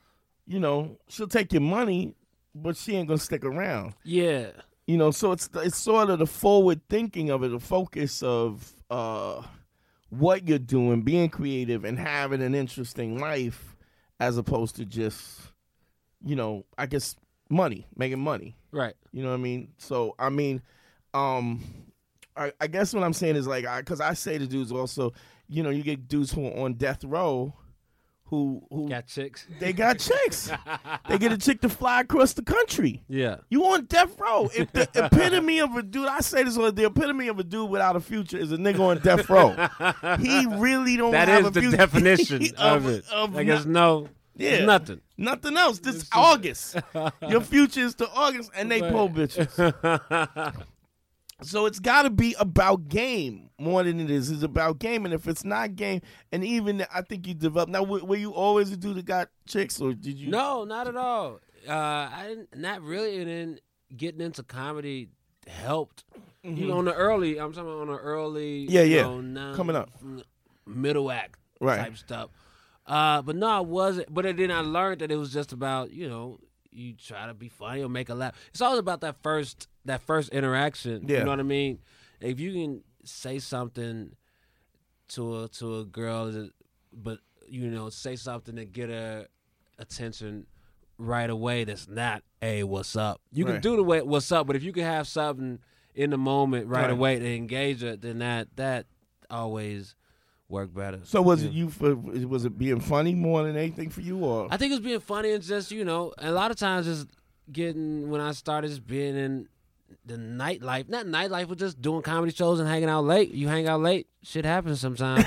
you know, she'll take your money, but she ain't gonna stick around. Yeah. You know, so it's it's sort of the forward thinking of it, the focus of uh, what you're doing, being creative, and having an interesting life, as opposed to just, you know, I guess money, making money. Right. You know what I mean? So I mean, um, I, I guess what I'm saying is like, I because I say to dudes also, you know, you get dudes who are on death row, who who Got chicks. they got chicks. They get a chick to fly across the country. Yeah. You on death row. If the epitome of a dude, I say this all, the epitome of a dude without a future is a nigga on death row. He really don't That have is a the future. definition of, of it. of Like no- it's no, yeah. it's nothing. Nothing else. This It's just- August. Your future is to August, and they Right. pull bitches. So it's got to be about game more than it is. It's about game, and if it's not game, and even I think you develop. Now, were, were you always a dude that got chicks, or did you? No, not at all. Uh, I didn't, not really. And then getting into comedy helped. You know, on the early, I'm talking about on the early, Yeah, you yeah. know, non- Coming up. middle act Right. type stuff. Uh, but no, it wasn't. But then I learned that it was just about, you know, you try to be funny or make a laugh. It's always about that first that first interaction. Yeah. You know what I mean? If you can say something to a to a girl, that- but you know, say something to get her attention right away, that's not, hey, what's up? You Right. can do the way what's up, but if you can have something in the moment right, Right. away to engage her, then that that always work better. So was Yeah. it you? For, was it being funny more than anything for you, or I think it's being funny and just, you know, a lot of times just getting, when I started just being in the nightlife, not nightlife, but just doing comedy shows and hanging out late. You hang out late, shit happens sometimes.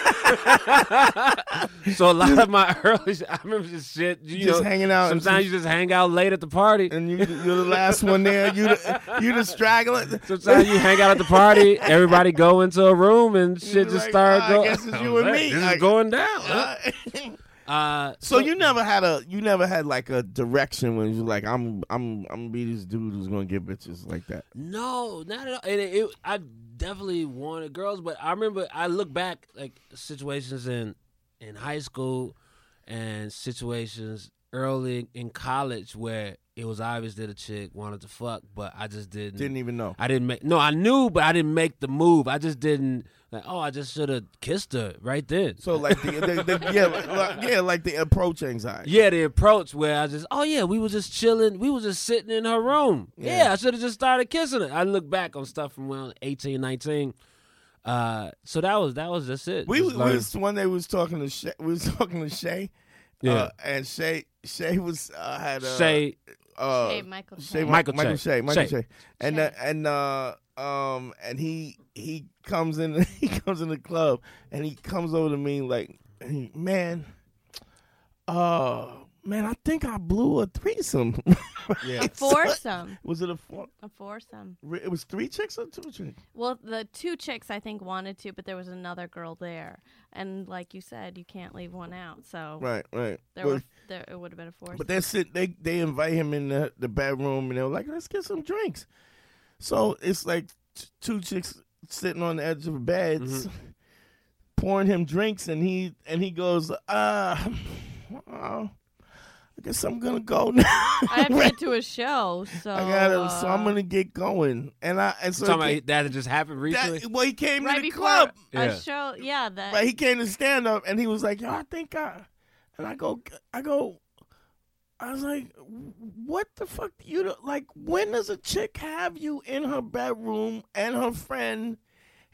So a lot of my early, I remember this shit, you just know, hanging out? and sometimes you just hang out late at the party. and you, you're the last one there. You the, you the straggler. Sometimes you hang out at the party, everybody go into a room and shit You're just like, start "Ah, I going. guess it's you and me." This Like- is going down. Huh? Uh, So you never had a you never had like a direction when you're like I'm I'm I'm gonna be this dude who's gonna get bitches like that. No, not at all. And it, it, I definitely wanted girls, but I remember I look back like situations in in high school and situations early in college where it was obvious that a chick wanted to fuck, but I just didn't. Didn't even know. I didn't make. No, I knew, but I didn't make the move. I just didn't. Like, oh, I just should have kissed her right then. So like the, the, the yeah like, yeah like the approach anxiety. Yeah, the approach where I just, oh yeah, we were just chilling. We were just sitting in her room. Yeah. Yeah, I should have just started kissing her. I look back on stuff from when I was eighteen, nineteen. Uh, so that was that was just it. We, Just was- learn- we was one day we was talking to Shay, we was talking to Shay. Yeah. Uh, and Shay Shay was uh, had uh, say uh, Shay Michael Shay, Shay. Michael Michael Shay. Shay, Michael Shay. Shay, and Shay. Uh, and uh, um and he he comes in he comes in the club and he comes over to me like, "Hey, man, uh man, I think I blew a threesome." yeah. A foursome. Was it a four? A foursome. It was three chicks or two chicks? Well, the two chicks I think wanted to, but there was another girl there, and like you said, you can't leave one out. So Right, right. there Well, were there it would have been a foursome. But they sit they they invite him in the, the bedroom and they're like, let's get some drinks. So it's like t- two chicks sitting on the edge of beds, Mm-hmm. pouring him drinks, and he and he goes, uh, well, I guess I'm gonna go now. I have to get to a show, so I gotta, so I'm uh, gonna get going. And I and so Talking he about that had just happened came- recently. that, well, he came right to the before club. a Yeah. show. Yeah, that Right, he came to stand up and he was like, "Yo, I think I," and I go, I go, I was like, "What the fuck? You do, like? When does a chick have you in her bedroom and her friend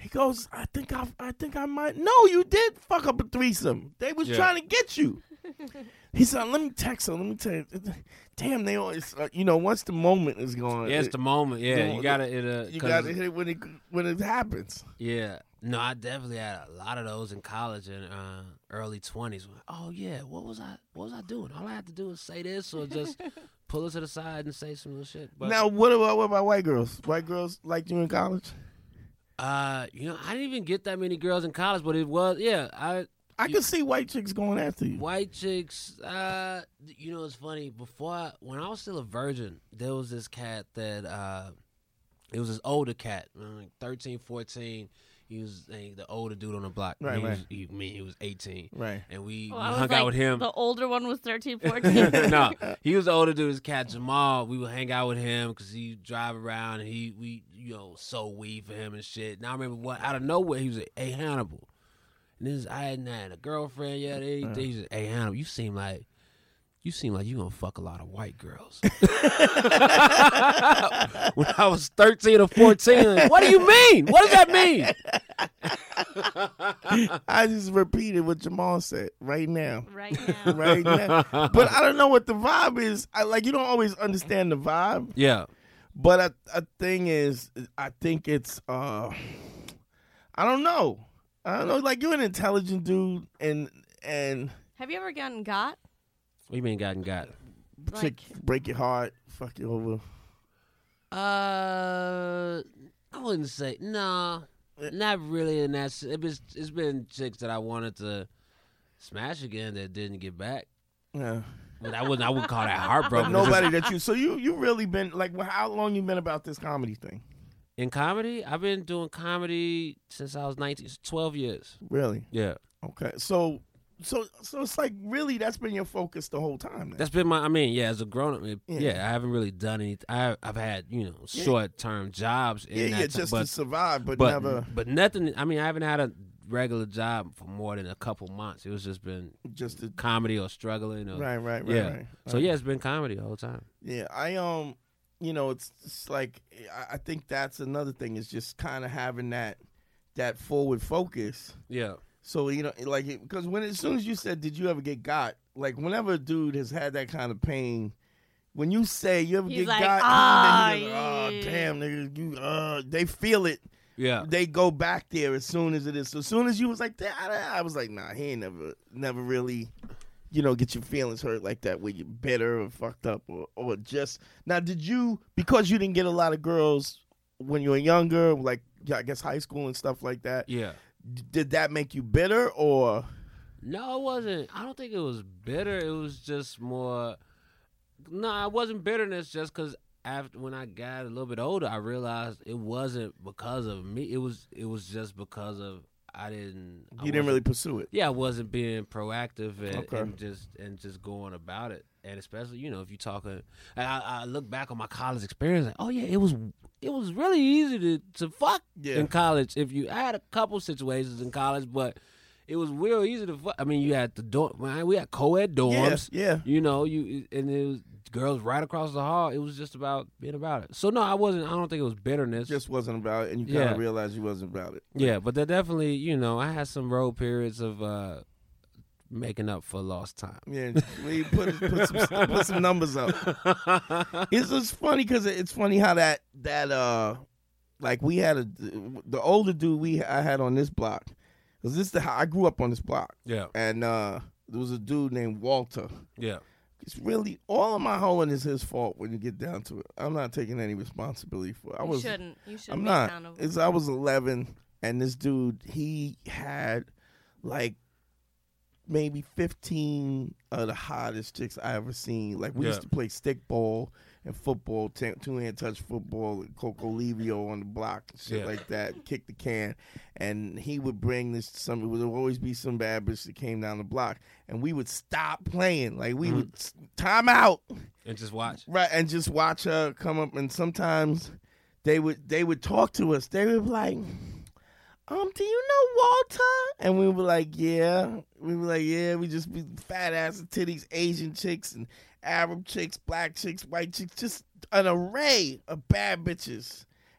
He goes, I think I, I think I might. No, you did fuck up a threesome. They was Yeah. trying to get you. He said, let me text her. Let me tell you. Damn, they always, uh, you know, once the moment is gone. Yeah, it's the moment. Yeah, the- you gotta. It, uh, You 'cause- got to hit it when it when it happens. Yeah. No, I definitely had a lot of those in college and uh, early twenties. Oh yeah, what was I? What was I doing? All I had to do was say this or just pull it to the side and say some little shit. But Now, what about what about white girls? White girls liked you in college? uh, you know, I didn't even get that many girls in college, but it was yeah. I I You- could see white chicks going after you. white chicks. Uh, you know, it's funny. Before I, when I was still a virgin, there was this cat that uh, it was this older cat, like thirteen, fourteen. He was like, the older dude on the block. Right, he right. Was, he, me, he was eighteen. Right. And we, Well, we I was hung like, out with him. The older one was thirteen, fourteen. no, he was the older dude. His cat Jamal. We would hang out with him because he drive around and he we you know sold weed for him and shit. Now I remember what out of nowhere he was like, "Hey Hannibal," and this I hadn't had a girlfriend yet. He, Uh. he was like, "Hey Hannibal, you seem like you seem like you gonna fuck a lot of white girls." When I was thirteen or fourteen, like, what do you mean? What does that mean? I just repeated what Jamal said right now. right now. Right now. But I don't know what the vibe is. I like you don't always understand the vibe. Yeah, But a, a thing is, I think it's, uh, I don't know. I don't know. Like you're an intelligent dude, and and Have you ever gotten got? what do you mean gotten got? chick break your heart, fuck you over. Uh, I wouldn't say no, not really. In that, s- it was, it's been chicks that I wanted to smash again that didn't get back. Yeah. But I wouldn't. I wouldn't call that heartbroken. Nobody that you. So you you really been like well, how long you been about this comedy thing? In comedy, I've been doing comedy since I was nineteen, twelve years. Really? Yeah, Okay. So so so it's like really that's been your focus the whole time. Then. that's been my. I mean, yeah, as a grown up, yeah. Yeah. I haven't really done anything. I, I've had you know Yeah. short term jobs. In yeah, that yeah, time, just but, to survive, but, but never but nothing. I mean, I haven't had a regular job for more than a couple months. It was just been just to. comedy or struggling. Or, Right, right, right, yeah. right. So right. yeah, it's been comedy the whole time. Yeah, I um, you know, it's, it's like I, I think that's another thing is just kind of having that that forward focus. Yeah. So you know, like because when as soon as you said, "Did you ever get got?" Like whenever a dude has had that kind of pain, when you say you ever He's get like, got, "Ah, he, then he goes, oh yeah." damn, nigga, you uh, they feel it. Yeah. They go back there as soon as it is. So as soon as you was like that, I, I was like, nah, he ain't never, never really, you know, get your feelings hurt like that where you're bitter or fucked up or, or just. Now, did you, because you didn't get a lot of girls when you were younger, like, yeah, I guess high school and stuff like that, Yeah. d- did that make you bitter or? No, it wasn't. I don't think it was bitter. It was just more. No, it wasn't bitterness. Just because after when I got a little bit older, I realized it wasn't because of me. It was. It was just because of I didn't. I You didn't wasn't- really pursue it. Yeah, I wasn't being proactive and, Okay. and just and just going about it. And especially, you know, if you're talking, and I, I look back on my college experience, like, oh yeah, it was it was really easy to to fuck Yeah. in college. If you I had a couple situations in college, but it was real easy to fuck. I mean, you had the dorm, man, we had co-ed dorms. Yeah, yeah. You know, you and it was girls right across the hall. It was just about being about it. So no, I wasn't. I don't think it was bitterness. Just wasn't about it, and you kind of Yeah. realized you wasn't about it. Yeah, but there definitely, you know, I had some road periods of uh, making up for lost time. Yeah, we put put some, put some numbers up. It's just funny because it's funny how that that uh like we had a the older dude we I had on this block because this is the I grew up on this block Yeah, and uh there was a dude named Walter. yeah, It's really all of my hoeing is his fault when you get down to it. I'm not taking any responsibility for it. I You was shouldn't. You shouldn't I'm be not. accountable. It's I was eleven, and this dude he had like maybe fifteen of the hottest chicks I ever seen. Like we Yeah. used to play stickball and football, t- two hand touch football, and Coco Livio on the block and shit Yeah. like that. Kick the can, and he would bring this. Some it would always be some bad bitch that came down the block, and we would stop playing. Like we Mhm. would s- time out. and just watch. Right, and just watch her come up, and sometimes they would they would talk to us. They would be like, "Um, do you know Walter?" And we were like, "Yeah." We were like, "Yeah." We just be fat ass and titties, Asian chicks and Arab chicks, black chicks, white chicks, just an array of bad bitches.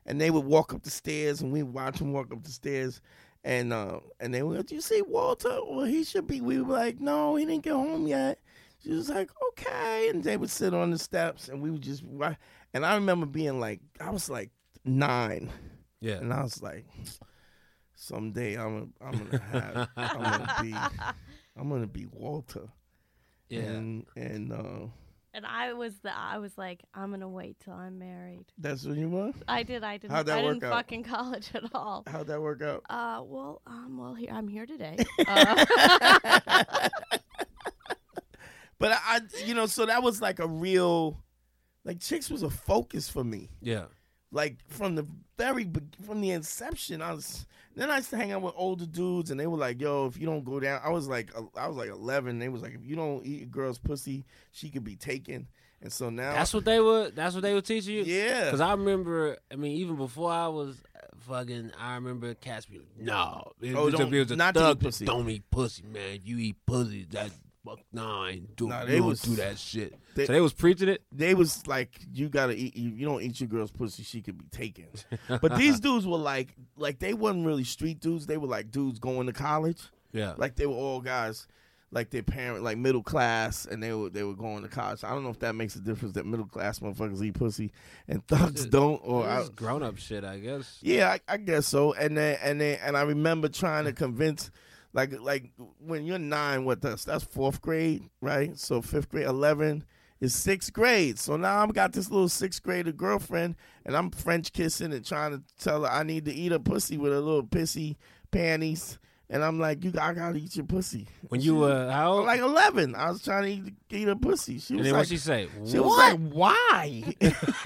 and they would walk up the stairs, and we would watch them walk up the stairs, and uh, and they would, "You see Walter? Well, he should be." We were like, "No, he didn't get home yet." She was like, "Okay," and they would sit on the steps, and we would just watch. And I remember being like, I was like nine, Yeah. and I was like, someday I'm I'm gonna have I'm gonna be I'm gonna be Walter. Yeah. And and uh, And I was the I was like, I'm gonna wait till I'm married. that's what you want? I did. I didn't. How'd that I work didn't out? fucking college at all. How'd that work out? Uh, well, um, well, here I'm here today. Uh, But I, I, you know, so that was like a real, like chicks was a focus for me. Yeah. Like from the very be- from the inception, I was. Then I used to hang out with older dudes, and they were like, "Yo, if you don't go down," I was like, I was like eleven. They was like, "If you don't eat a girl's pussy, she could be taken." And so now, That's what they were. That's what they were teaching you. yeah. Because I remember. I mean, even before I was fucking, I remember cats be like, "No, it, Oh, it's a, don't- it was a not to eat thug. pussy." Don't eat pussy, man. If you eat pussy, that fuck nah, I ain't do. Nah, you they don't was- do that shit." they- so they was preaching it. They was like, "You gotta eat. You, you don't eat your girl's pussy, she could be taken." But these dudes were like, like they wasn't really street dudes. They were like dudes going to college. Yeah. Like they were all guys, like their parent, like middle class, and they were they were going to college. I don't know if that makes a difference that middle class motherfuckers eat pussy and thugs It- don't. Or I, It's grown up shit, I guess. yeah, I, I guess so. And then and then and I remember trying to convince, like like when you're nine, what that's that's fourth grade, right? So fifth grade, eleven is sixth grade. So now I've got this little sixth grader girlfriend, and I'm French kissing and trying to tell her I need to eat her pussy with her little pissy panties. And I'm like, you, I gotta eat your pussy. When you were how I'm old? like eleven, I was trying to eat, eat her pussy. She and was then like, what she say? she was What? like, why?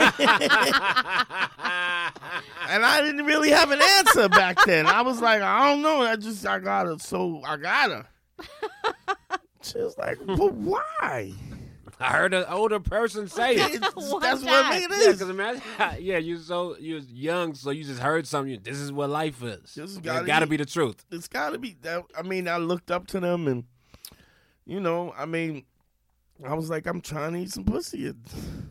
And I didn't really have an answer back then. I was like, I don't know. I just, I got her, so I got her. She was like, but why? I heard an older person say it. It's- One that's what time. it Yeah, is. because imagine, yeah, you so you was young, so you just heard something. This is what life is. This It gotta got to be- be the truth. It's got to be that. I mean, I looked up to them, and you know, I mean, I was like, I'm trying to eat some pussy. It-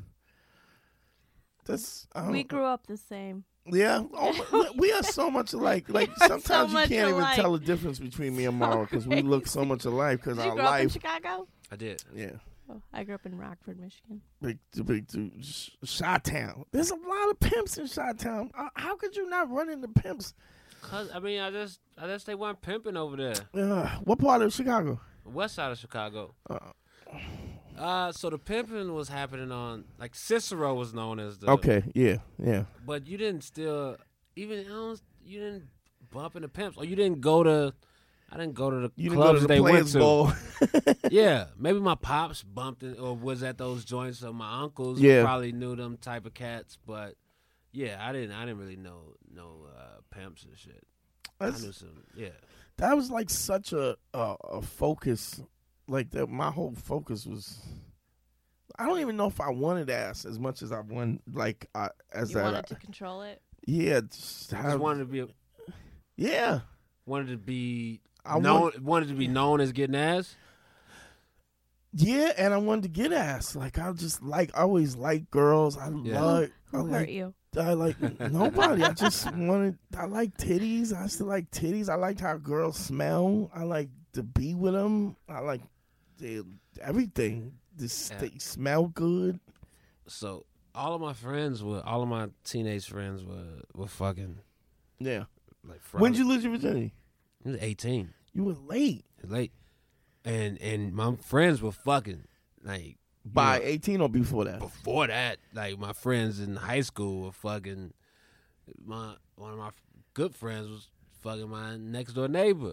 That's I don't, we grew up the same. Yeah, oh, we are so much alike. Like We are sometimes so you can't much even alike. tell the difference between me and Mara because we look so much alike. Because Did you our grow up in life, Chicago? I did. yeah, Oh, I grew up in Rockford, Michigan. big, big, big Chi-Town. There's a lot of pimps in Chi-Town. Uh, How could you not run into pimps? Cause I mean, I just I just they weren't pimping over there. Uh, what part of Chicago? West side of Chicago. Uh, Uh, so the pimping was happening on like Cicero was known as the okay, yeah, yeah. but you didn't still even I don't- you didn't bump into pimps or you didn't go to I didn't go to the You didn't go clubs to the they went Players to. Ball. Yeah, maybe my pops bumped it or was at those joints or my uncles Yeah. probably knew them type of cats, but yeah, I didn't I didn't really know no uh, pimps and shit. I That's- knew some yeah. that was like such a a, a focus. Like that, my whole focus was. I don't even know if I wanted ass as much as I wanted. Like I, as You that. wanted I- to control it? yeah, just I have- just wanted to be a, yeah. wanted to be I known want- wanted to be known as getting ass. Yeah, and I wanted to get ass. Like I just like I always like girls. I Yeah. like I Who hurt like you? I like nobody. I just wanted I like titties. I still like titties. I like how girls smell. I like to be with them. I like they, everything. This Yeah. they smell good. So all of my friends were all of my teenage friends were were fucking Yeah. like When did you lose your virginity? I was eighteen. You were late. Late. And and my friends were fucking like By you know, eighteen or before that? before that, like my friends in high school were fucking my one of my good friends was fucking my next door neighbor.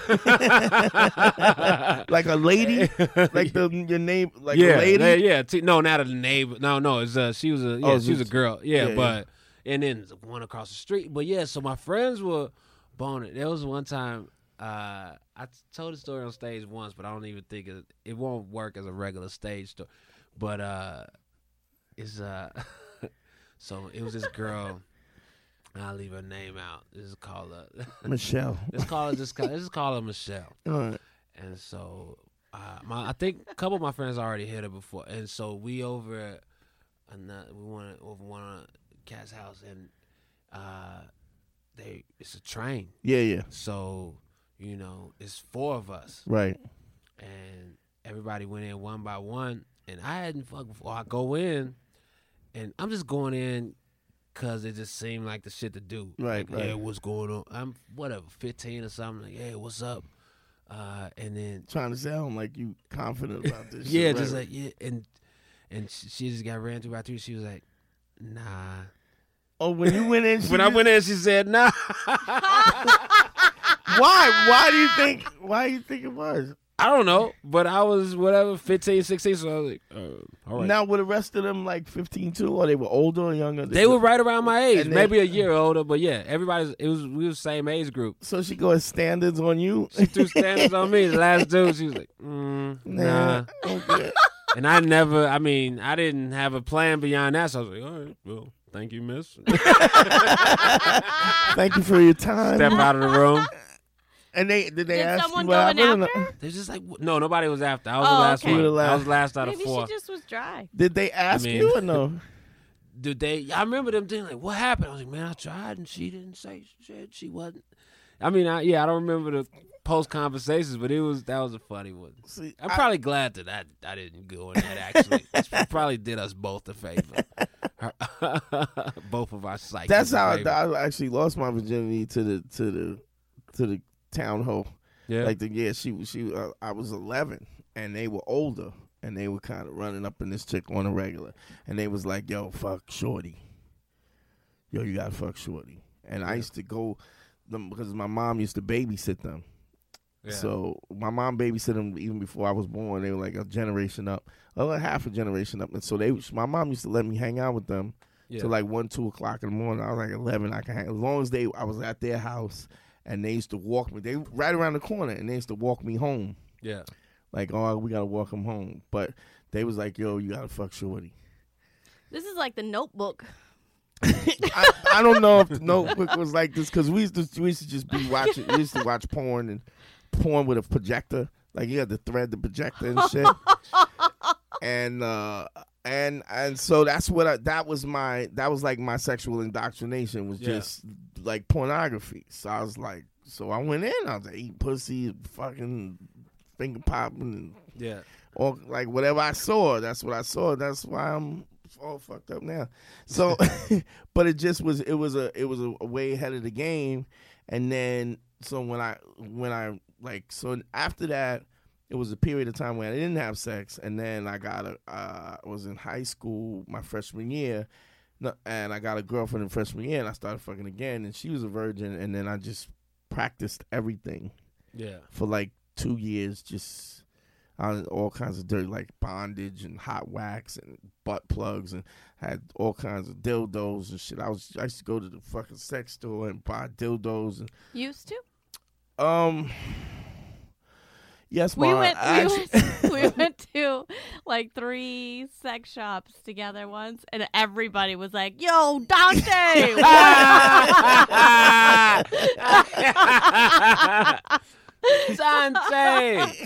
Like a lady? Like the your name like yeah, a lady? yeah, yeah. T- no, not a neighbor. No, no, it's uh, she was a yeah, Oh, she was a just- girl. Yeah, yeah, but and then one across the street. But yeah, so my friends were boning. There was one time uh, I told the story on stage once, but I don't even think it, it won't work as a regular stage story. But uh, it's uh, so it was this girl. I'll leave her name out. This is called her. Michelle. Let's call her just. Let's just call her Michelle. All right. And so, uh, my I think a couple of my friends already hit her before, and so we over, another, we went over one of Cat's house, and uh, they it's a train. Yeah, yeah. So, you know, it's four of us. Right. And everybody went in one by one. And I hadn't fucked before. I go in, and I'm just going in because it just seemed like the shit to do. Right, like, right. Yeah, what's going on? I'm, whatever, fifteen or something. Like, yeah, what's up? Uh, and then... Trying to sound like you confident about this yeah, shit. just right. like, yeah. And and she, she just got ran through by three. She was like, nah. Oh, when you went in, she When I just- went in, she said, nah. Why? Why do you think? Why do you think it was? I don't know, but I was, whatever, fifteen, sixteen, so I was like, uh, all right. Now, were the rest of them like fifteen too, or they were older or younger? They were right around my age, And they- maybe a year older, but yeah, everybody's, it was, we was the same age group. So she goes standards on you. She threw standards on me. The last dude, she was like, mm, nah. Okay. And I never, I mean, I didn't have a plan beyond that, so I was like, all right, well, thank you, miss. Thank you for your time. Step out of the room. And they did they Did ask someone you go what in happened? after? They just like, no, nobody was after. I was Oh, the last okay. one. You were the I was last out of Maybe four. she just was dry. Did they ask I mean- you or no? Did they? I remember them being like, "What happened?" I was like, "Man, I tried, and she didn't say shit. She wasn't." I mean, I, yeah, I don't remember the post conversations, but it was that was a funny one. See, I'm I- probably glad that I, I didn't go in that. Actually, it probably did us both a favor. Both of our psyches. That's a how I, favor. I actually lost my virginity to the to the to the town hoe. Yeah. Like the yeah, she was she uh, I was eleven and they were older and they were kind of running up in this chick on a regular and they was like, "Yo, fuck Shorty. Yo, you gotta fuck Shorty." And I used to go them because my mom used to babysit them. Yeah. So my mom babysit them even before I was born. They were like a generation up, or half a generation up. And so they, my mom used to let me hang out with them Yeah. till like one, two o'clock in the morning. I was like eleven. I can hang as long as they. I was at their house, and they used to walk me. They right around the corner, and they used to walk me home. Yeah. Like, oh, we gotta walk them home. But they was like, yo, you gotta fuck Shorty. This is like the Notebook. I, I don't know if the Notebook was like this because we used to we used to just be watching. We used to watch porn and porn with a projector. Like you had to thread the projector and shit. and uh, and and so that's what I, that was my that was like my sexual indoctrination was Yeah. just like pornography. So I was like, so I went in. I was like, eating pussy, fucking finger popping, and Yeah. or like whatever I saw. That's what I saw. That's why I'm all fucked up now. So, but it just was. It was a. It was a, a way ahead of the game. And then so when I when I like so after that, it was a period of time where I didn't have sex. And then I got a. Uh, I was in high school my freshman year. No, and I got a girlfriend in freshman year, and I started fucking again, and she was a virgin, and then I just practiced everything Yeah. for like two years, just uh, all kinds of dirty, like bondage and hot wax and butt plugs, and had all kinds of dildos and shit. I was I used to go to the fucking sex store and buy dildos and Used to? um. Yes, We Mom. went, I we, actually- went, we went to like three sex shops together once, and everybody was like, "Yo, Dante!" Dante.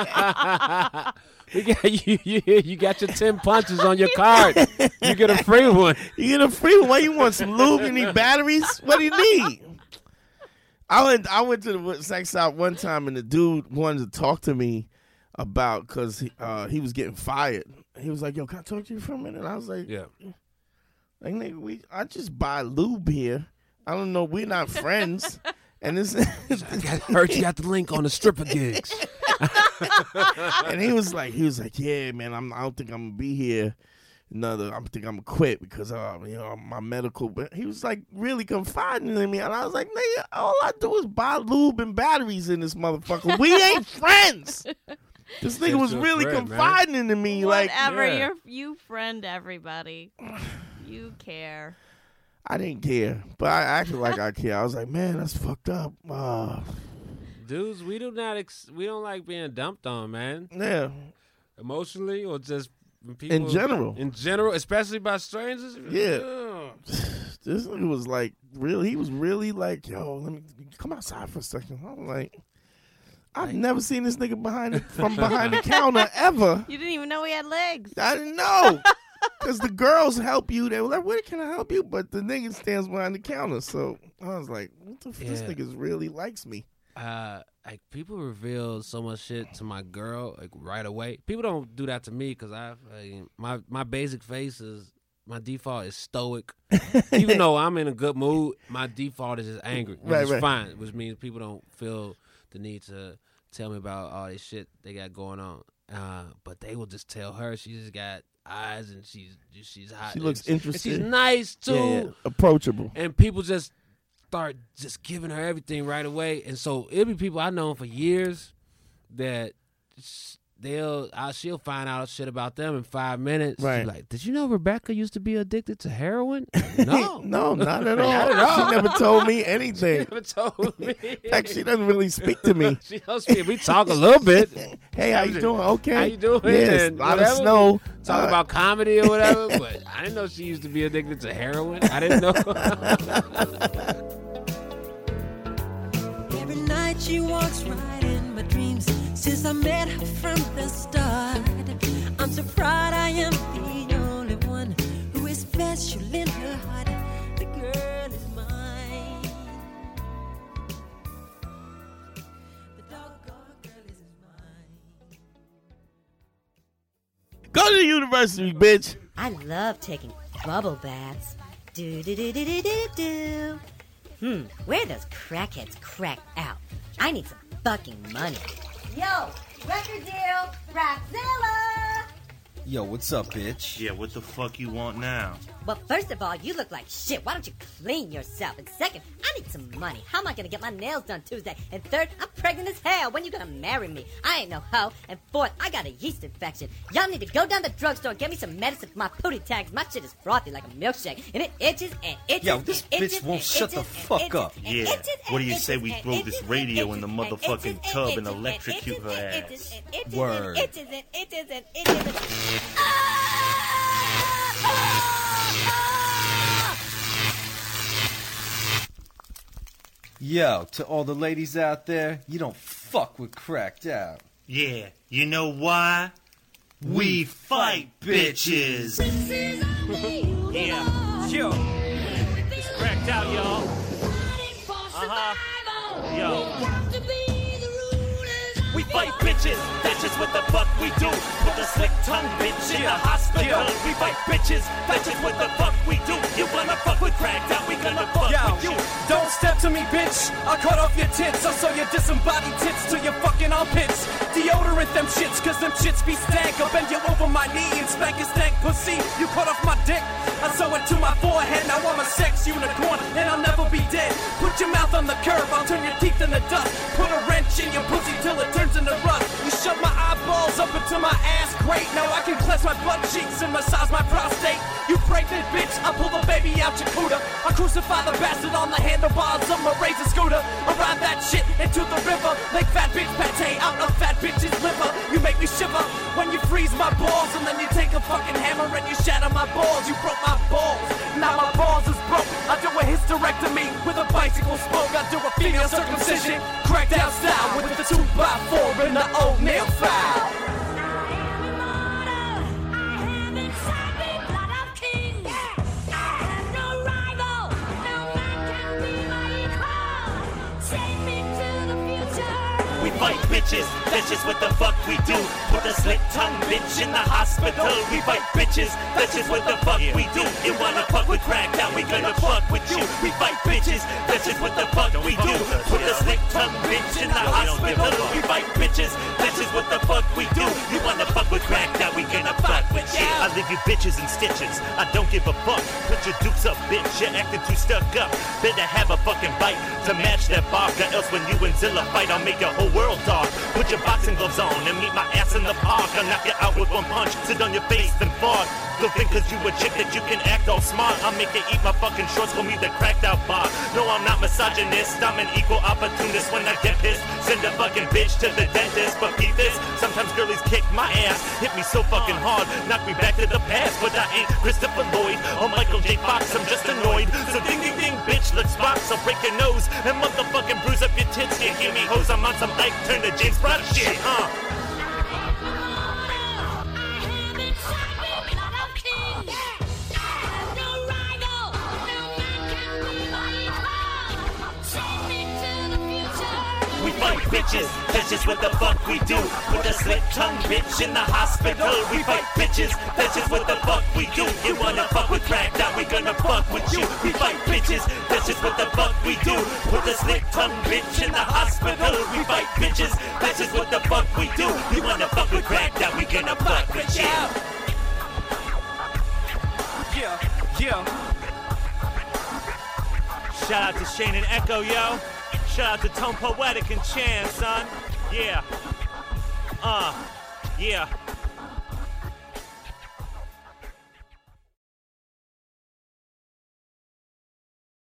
You got, you, you, you got your ten punches on your card. You get a free one. You get a free one. What you want? Some lube? You need batteries? What do you need? I went. I went to the sex shop one time, and the dude wanted to talk to me about because he, uh, he was getting fired. He was like, "Yo, can I talk to you for a minute?" And I was like, Yeah. "Like, nigga, we I just buy lube here. I don't know. We're not friends." And this, I heard you got the link on the stripper gigs. and he was like, he was like, "Yeah, man, I'm. I don't think I'm gonna be here. Another, I think I'm gonna quit because uh, you know, my medical." But he was like really confiding in me, and I was like, "Nigga, all I do is buy lube and batteries in this motherfucker. We ain't friends." This nigga Just was your really friend, man. confiding into me, like Whatever. yeah. You're, you friend everybody. You care. I didn't care, but I acted like I care. I was like, "Man, that's fucked up." Uh, Dudes, we do not. Ex- we don't like being dumped on, man. yeah, Emotionally or just when people in general. In general, especially by strangers. Yeah. Ugh. This nigga was like, really, he was really like, "Yo, let me come outside for a second." I'm like, I've never seen this nigga behind the, from behind the counter ever. You didn't even know he had legs. I didn't know. Because the girls help you. They were like, where can I help you? But the nigga stands behind the counter. So I was like, what the f- Yeah. this nigga really likes me. Uh, like people reveal so much shit to my girl like right away. People don't do that to me because I like, my my basic face is my default is stoic. Even though I'm in a good mood, my default is just angry, which Right, is right. fine. Which means people don't feel the need to tell me about all this shit they got going on. Uh, but they will just tell her she just got eyes and she's she's hot. She looks and interested. And she's nice too. Yeah, yeah. Approachable. And people just start just giving her everything right away. And so it'll be people I've known for years that sh- they'll, I, she'll find out shit about them in five minutes. Right. She's like, did you know Rebecca used to be addicted to heroin? No. No, not at all. Not at all. She never told me anything. Never told me. In fact, she doesn't really speak to me. She knows me. We talk a little bit. Hey, how you doing? Okay. How you doing? Yes, And a lot of whatever. snow. Talk Uh, about comedy or whatever. But I didn't know she used to be addicted to heroin. I didn't know. Every night she walks right in my dreams since I met her from the start. I'm so proud I am the only one who is special in her heart. The girl is mine. The doggone girl is mine. Go to the university, bitch. I love taking bubble baths. Do do do do do do do. Hmm, where are those crackheads cracked out? I need some fucking money. Yo, record deal, Rockzilla! Yo, what's up, bitch? Yeah, what the fuck you want now? Well, first of all, you look like shit. Why don't you clean yourself? And second, I need some money. How am I gonna get my nails done Tuesday? And third, I'm pregnant as hell. When you gonna marry me? I ain't no hoe. And fourth, I got a yeast infection. Y'all need to go down to the drugstore and get me some medicine for my pooty tags. My shit is frothy like a milkshake. And it itches and itches. Yo, this and bitch itches won't and shut the itches and fuck itches up. and Yeah, itches and what do you say itches we and throw itches this and radio in the itches and motherfucking itches tub and and itches electrocute her and ass? itches and itches Word. and itches and itches and itches and- Ah! Yo, to all the ladies out there, you don't fuck with cracked out. Yeah, you know why? We fight bitches! Yeah, yo. It's cracked out, y'all. Uh-huh. Yo. We fight bitches, that's just what the fuck we do. Put a slick tongue bitch in the hospital. We fight bitches, that's just what the fuck we do. You wanna fuck with cracked out, we gonna fuck Yo, with you. don't step to me, bitch. I'll cut off your tits. I'll sew your disembodied tits to your fucking armpits. Deodorant them shits, cause them shits be stank. I'll bend you over my knee and spank your stank pussy. You cut off my dick, I sew it to my forehead. Now I'm a sex unicorn, and I'll never be dead. Put your mouth on the curb, I'll turn your teeth into dust. Put a wrench in your pussy till it turns into rust. You shove my eyeballs up into my ass, great. Now I can clench my butt cheeks and massage my prostate. You pregnant bitch, I pull the baby out your cooter. I crucify the bastard on the handlebars of my razor scooter. I ride that shit into the river. Like fat bitch pate out of fat bitch's liver. You make me shiver when you freeze my balls. And then you take a fucking hammer and you shatter my balls. You broke my balls, now my balls is broke. I do a hysterectomy with a bicycle spoke. I do a female circumcision, cracked out style with the two by four and the old nail file. We fight bitches, that's just what the fuck we do. Put a slit tongue bitch in the hospital. We fight bitches, that's just what the fuck we do. You wanna fuck with cracked out, we gonna fuck with you. We fight bitches, that's just what the fuck we do. Put a slit tongue bitch in the hospital. We fight bitches, that's just what the fuck we do. You wanna fuck with cracked out, we gonna fuck with you. I leave you bitches in stitches, I don't give a fuck. Put your dukes up, bitch, you're acting too stuck up. Better have a fucking bite to match that bark, or else when you and Zilla fight, I'll make your whole world dark. Put your boxing gloves on and meet my ass in the park. I'll knock you out with one punch, sit on your face then fart. Don't think cause you a chick that you can act all smart. I'll make you eat my fucking shorts, call me the cracked out bar. No, I'm not misogynist, I'm an equal opportunist. When I get pissed, send a fucking bitch to the dentist. But beat this, sometimes girlies kick my ass. Hit me so fucking hard, knock me back to the past. But I ain't Christopher Lloyd or Michael J. Fox, I'm just annoyed. So ding ding ding, bitch, let's box. I'll break your nose and motherfucking bruise up your tits. You hear me, hoes, I'm on some Ike, turn to James Brown shit, uh. fight bitches, that's just what the fuck we do. Put a slit tongue bitch in the hospital. We fight bitches, that's just what the fuck we do. You wanna fuck with crack, now we gonna fuck with you. We fight bitches, that's just what the fuck we do. Put a slit tongue bitch in the hospital. We fight bitches, that's just what the fuck we do. You wanna fuck with crack, now we gonna fuck with you. Yeah, yeah. Shout out to Shane and Echo, yo. Shout out to Tone Poetic and Chan, son. Yeah. Uh, yeah.